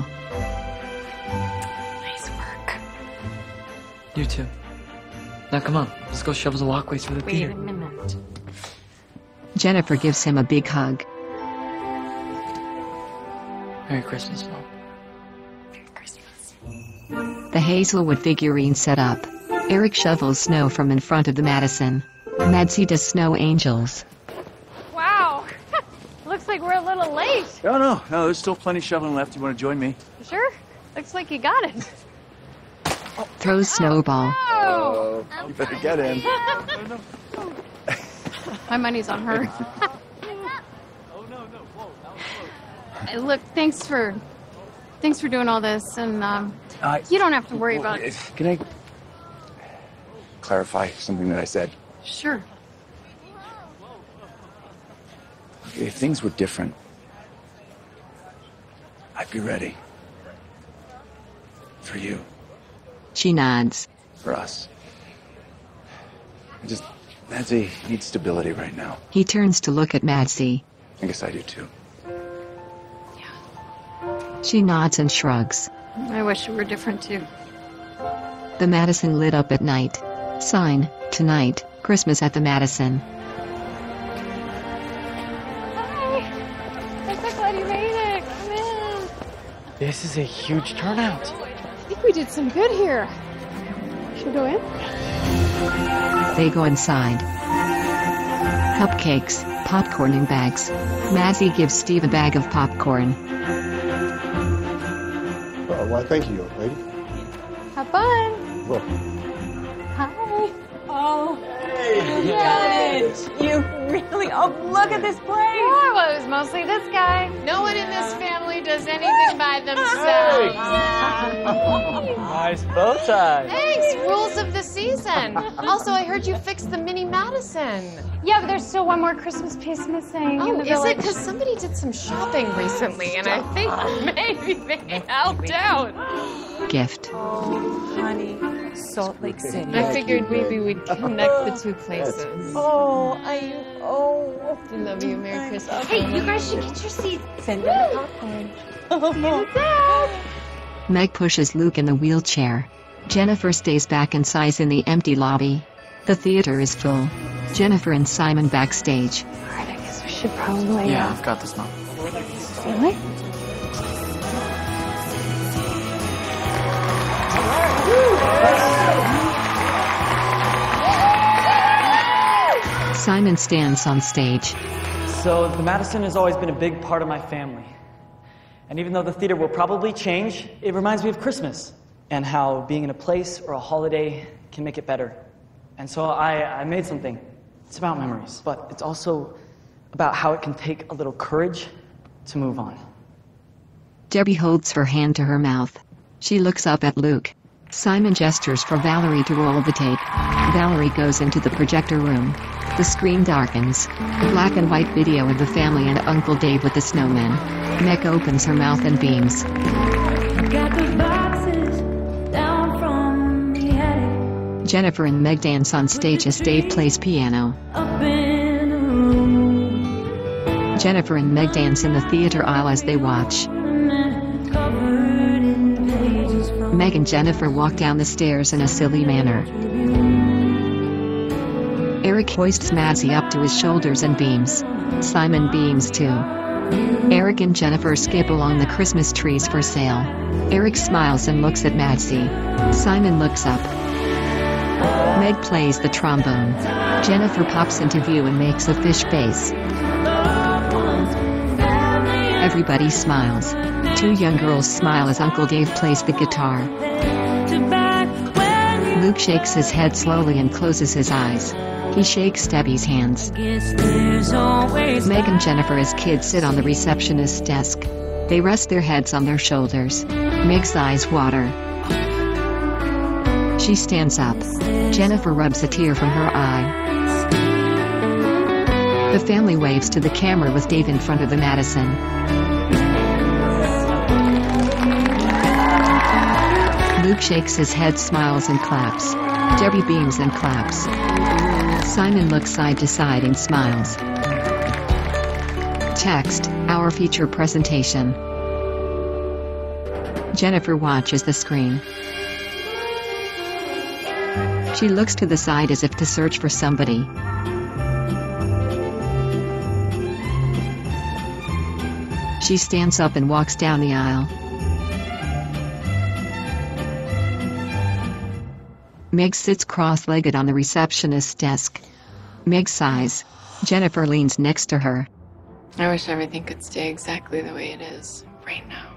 Nice work. You too. Now come on, let's go shovel the walkways for the theater. Wait a minute. Jennifer gives him a big hug. Merry Christmas, Mom. Merry Christmas. The Hazelwood figurine set up. Eric shovels snow from in front of the Madison. Madsy does snow angels. Wow. Looks like we're a little late. No, there's still plenty shoveling left. You want to join me? Sure. Looks like you got it. Throws snowball. Oh. You better get in. My money's on her. Look, thanks for doing all this, and you don't have to worry about it. Can I clarify something that I said? Sure. If things were different, I'd be ready. For you. She nods. For us. Madsy needs stability right now. He turns to look at Madsy. I guess I do too. She nods and shrugs. I wish it were different too. The Madison lit up at night. Sign, tonight, Christmas at the Madison. I'm so glad you made it. Come in. This is a huge turnout. I think we did some good here. Should we go in? They go inside. Cupcakes, popcorn in bags. Madsy gives Steve a bag of popcorn. Why, thank you, young lady. Have fun. Look. Hi. Oh, you got it. You really, oh, look at this place. Oh, well, it was mostly this guy. No one in this family does anything by themselves. Nice bow tie. Thanks, rules of the season. Also, I heard you fixed the mini Madison. Yeah, but there's still one more Christmas piece missing. Oh, in the is village. it? Because somebody did some shopping recently, and I think maybe they helped out. Gift. Oh, honey, Salt Lake City. I figured maybe we'd connect the two places. Oh, I love you. Merry Christmas. Hey, you guys should get your seats. Send in the popcorn. Meg pushes Luke in the wheelchair. Jennifer stays back and sighs in the empty lobby. The theater is full. Jennifer and Simon backstage. Alright, I guess we should probably... Yeah, I've got this, Mom. Really? Simon stands on stage. So the Madison has always been a big part of my family. And even though the theater will probably change, it reminds me of Christmas and how being in a place or a holiday can make it better. And so I made something. It's about memories, but it's also about how it can take a little courage to move on. Debbie holds her hand to her mouth. She looks up at Luke. Simon gestures for Valerie to roll the tape. Valerie goes into the projector room. The screen darkens. A black and white video of the family and Uncle Dave with the snowman. Meg opens her mouth and beams. Jennifer and Meg dance on stage as Dave plays piano. Jennifer and Meg dance in the theater aisle as they watch. Meg and Jennifer walk down the stairs in a silly manner. Eric hoists Madsy up to his shoulders and beams. Simon beams too. Eric and Jennifer skip along the Christmas trees for sale. Eric smiles and looks at Madsy. Simon looks up. Meg plays the trombone. Jennifer pops into view and makes a fish face. Everybody smiles. Two young girls smile as Uncle Dave plays the guitar. Luke shakes his head slowly and closes his eyes. He shakes Debbie's hands. Meg and Jennifer as kids sit on the receptionist's desk. They rest their heads on their shoulders. Meg's eyes water. She stands up. Jennifer rubs a tear from her eye. The family waves to the camera with Dave in front of the Madison. Luke shakes his head, smiles and claps. Debbie beams and claps. Simon looks side to side and smiles. Text, our feature presentation. Jennifer watches the screen. She looks to the side as if to search for somebody. She stands up and walks down the aisle. Meg sits cross-legged on the receptionist's desk. Meg sighs. Jennifer leans next to her. I wish everything could stay exactly the way it is right now.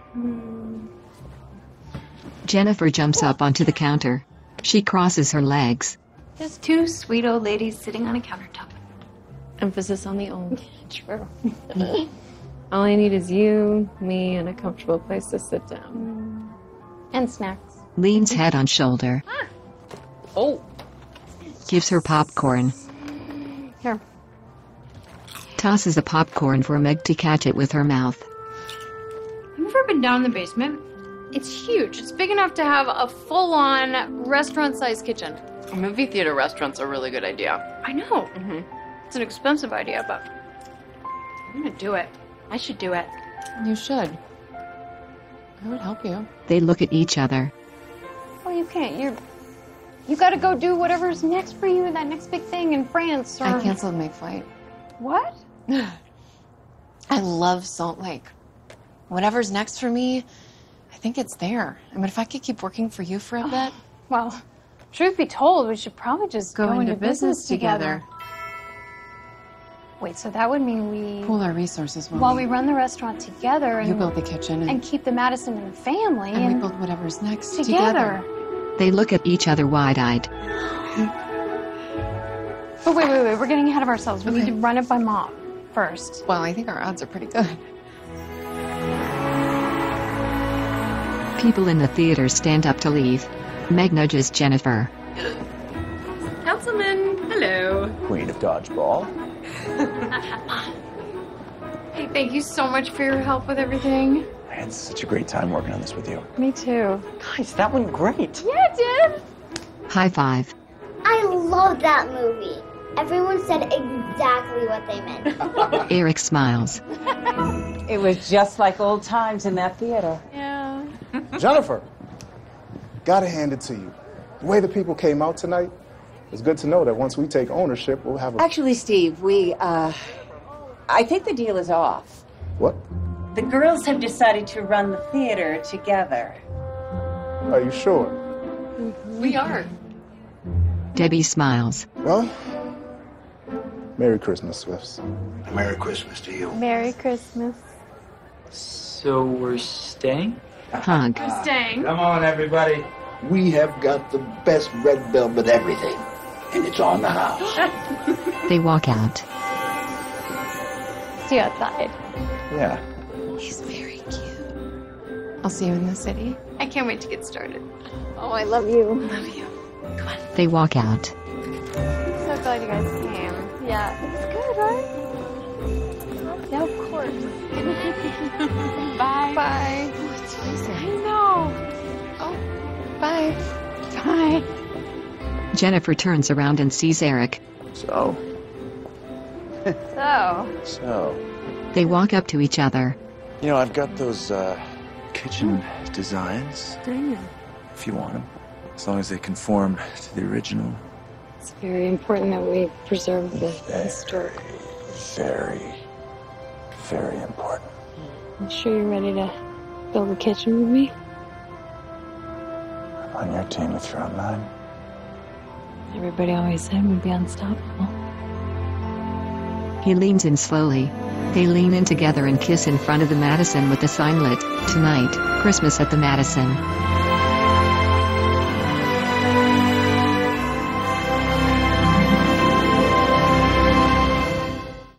Jennifer jumps up onto the counter. She crosses her legs. Just two sweet old ladies sitting on a countertop. Emphasis on the old. True. All I need is you, me, and a comfortable place to sit down. And snacks. Leans head on shoulder. Oh. Gives her popcorn. Here. Tosses a popcorn for Meg to catch it with her mouth. Have you ever been down in the basement? It's huge. It's big enough to have a full-on restaurant-sized kitchen. A movie theater restaurant's a really good idea. I know. It's an expensive idea, but I'm gonna do it. I should do it. You should. I would help you. They look at each other. Oh, you can't. You gotta go do whatever's next for you, that next big thing in France. Or... I canceled my flight. What? I love Salt Lake. Whatever's next for me, I think it's there. I mean, if I could keep working for you for a bit. Well, truth be told, we should probably just go into business together. Wait, so that would mean we pool our resources while we run the restaurant together, and you build the kitchen, and keep the Madison in the family, and we build whatever's next together. They look at each other wide-eyed. But wait, we're getting ahead of ourselves. We need to run it by Mom first. Well, I think our odds are pretty good. People in the theater stand up to leave. Meg nudges Jennifer. Councilman, hello. Queen of dodgeball. Hey, thank you so much for your help with everything. I had such a great time working on this with you. Me too. Guys, that went great. Yeah, it did. High five. I love that movie. Everyone said exactly what they meant. Eric smiles. It was just like old times in that theater. Yeah. Jennifer, gotta hand it to you. The way the people came out tonight, it's good to know that once we take ownership, we'll have a... Actually, Steve, I think the deal is off. What? The girls have decided to run the theater together. Are you sure? We are. Debbie smiles. Well, Merry Christmas, Swifts. Merry Christmas to you. Merry Christmas. So we're staying? Hug. We're staying. Come on, everybody. We have got the best red velvet everything, and it's on the house. They walk out. See you outside. Yeah. He's very cute. I'll see you in the city. I can't wait to get started. Oh, I love you. Love you. Come on. They walk out. So glad you guys came. Yeah, it's good, right? Yeah, of course. Bye. Bye. Oh, it's freezing. I know. Oh, bye. Bye. Jennifer turns around and sees Eric. So. They walk up to each other. You know, I've got those kitchen designs. If you want them. As long as they conform to the original. It's very important that we preserve the historic. Very, very important. I'm sure you're ready to build a kitchen with me? On your team if you're on mine. Everybody always said we'd be unstoppable. He leans in slowly. They lean in together and kiss in front of the Madison with the sign lit. Tonight, Christmas at the Madison.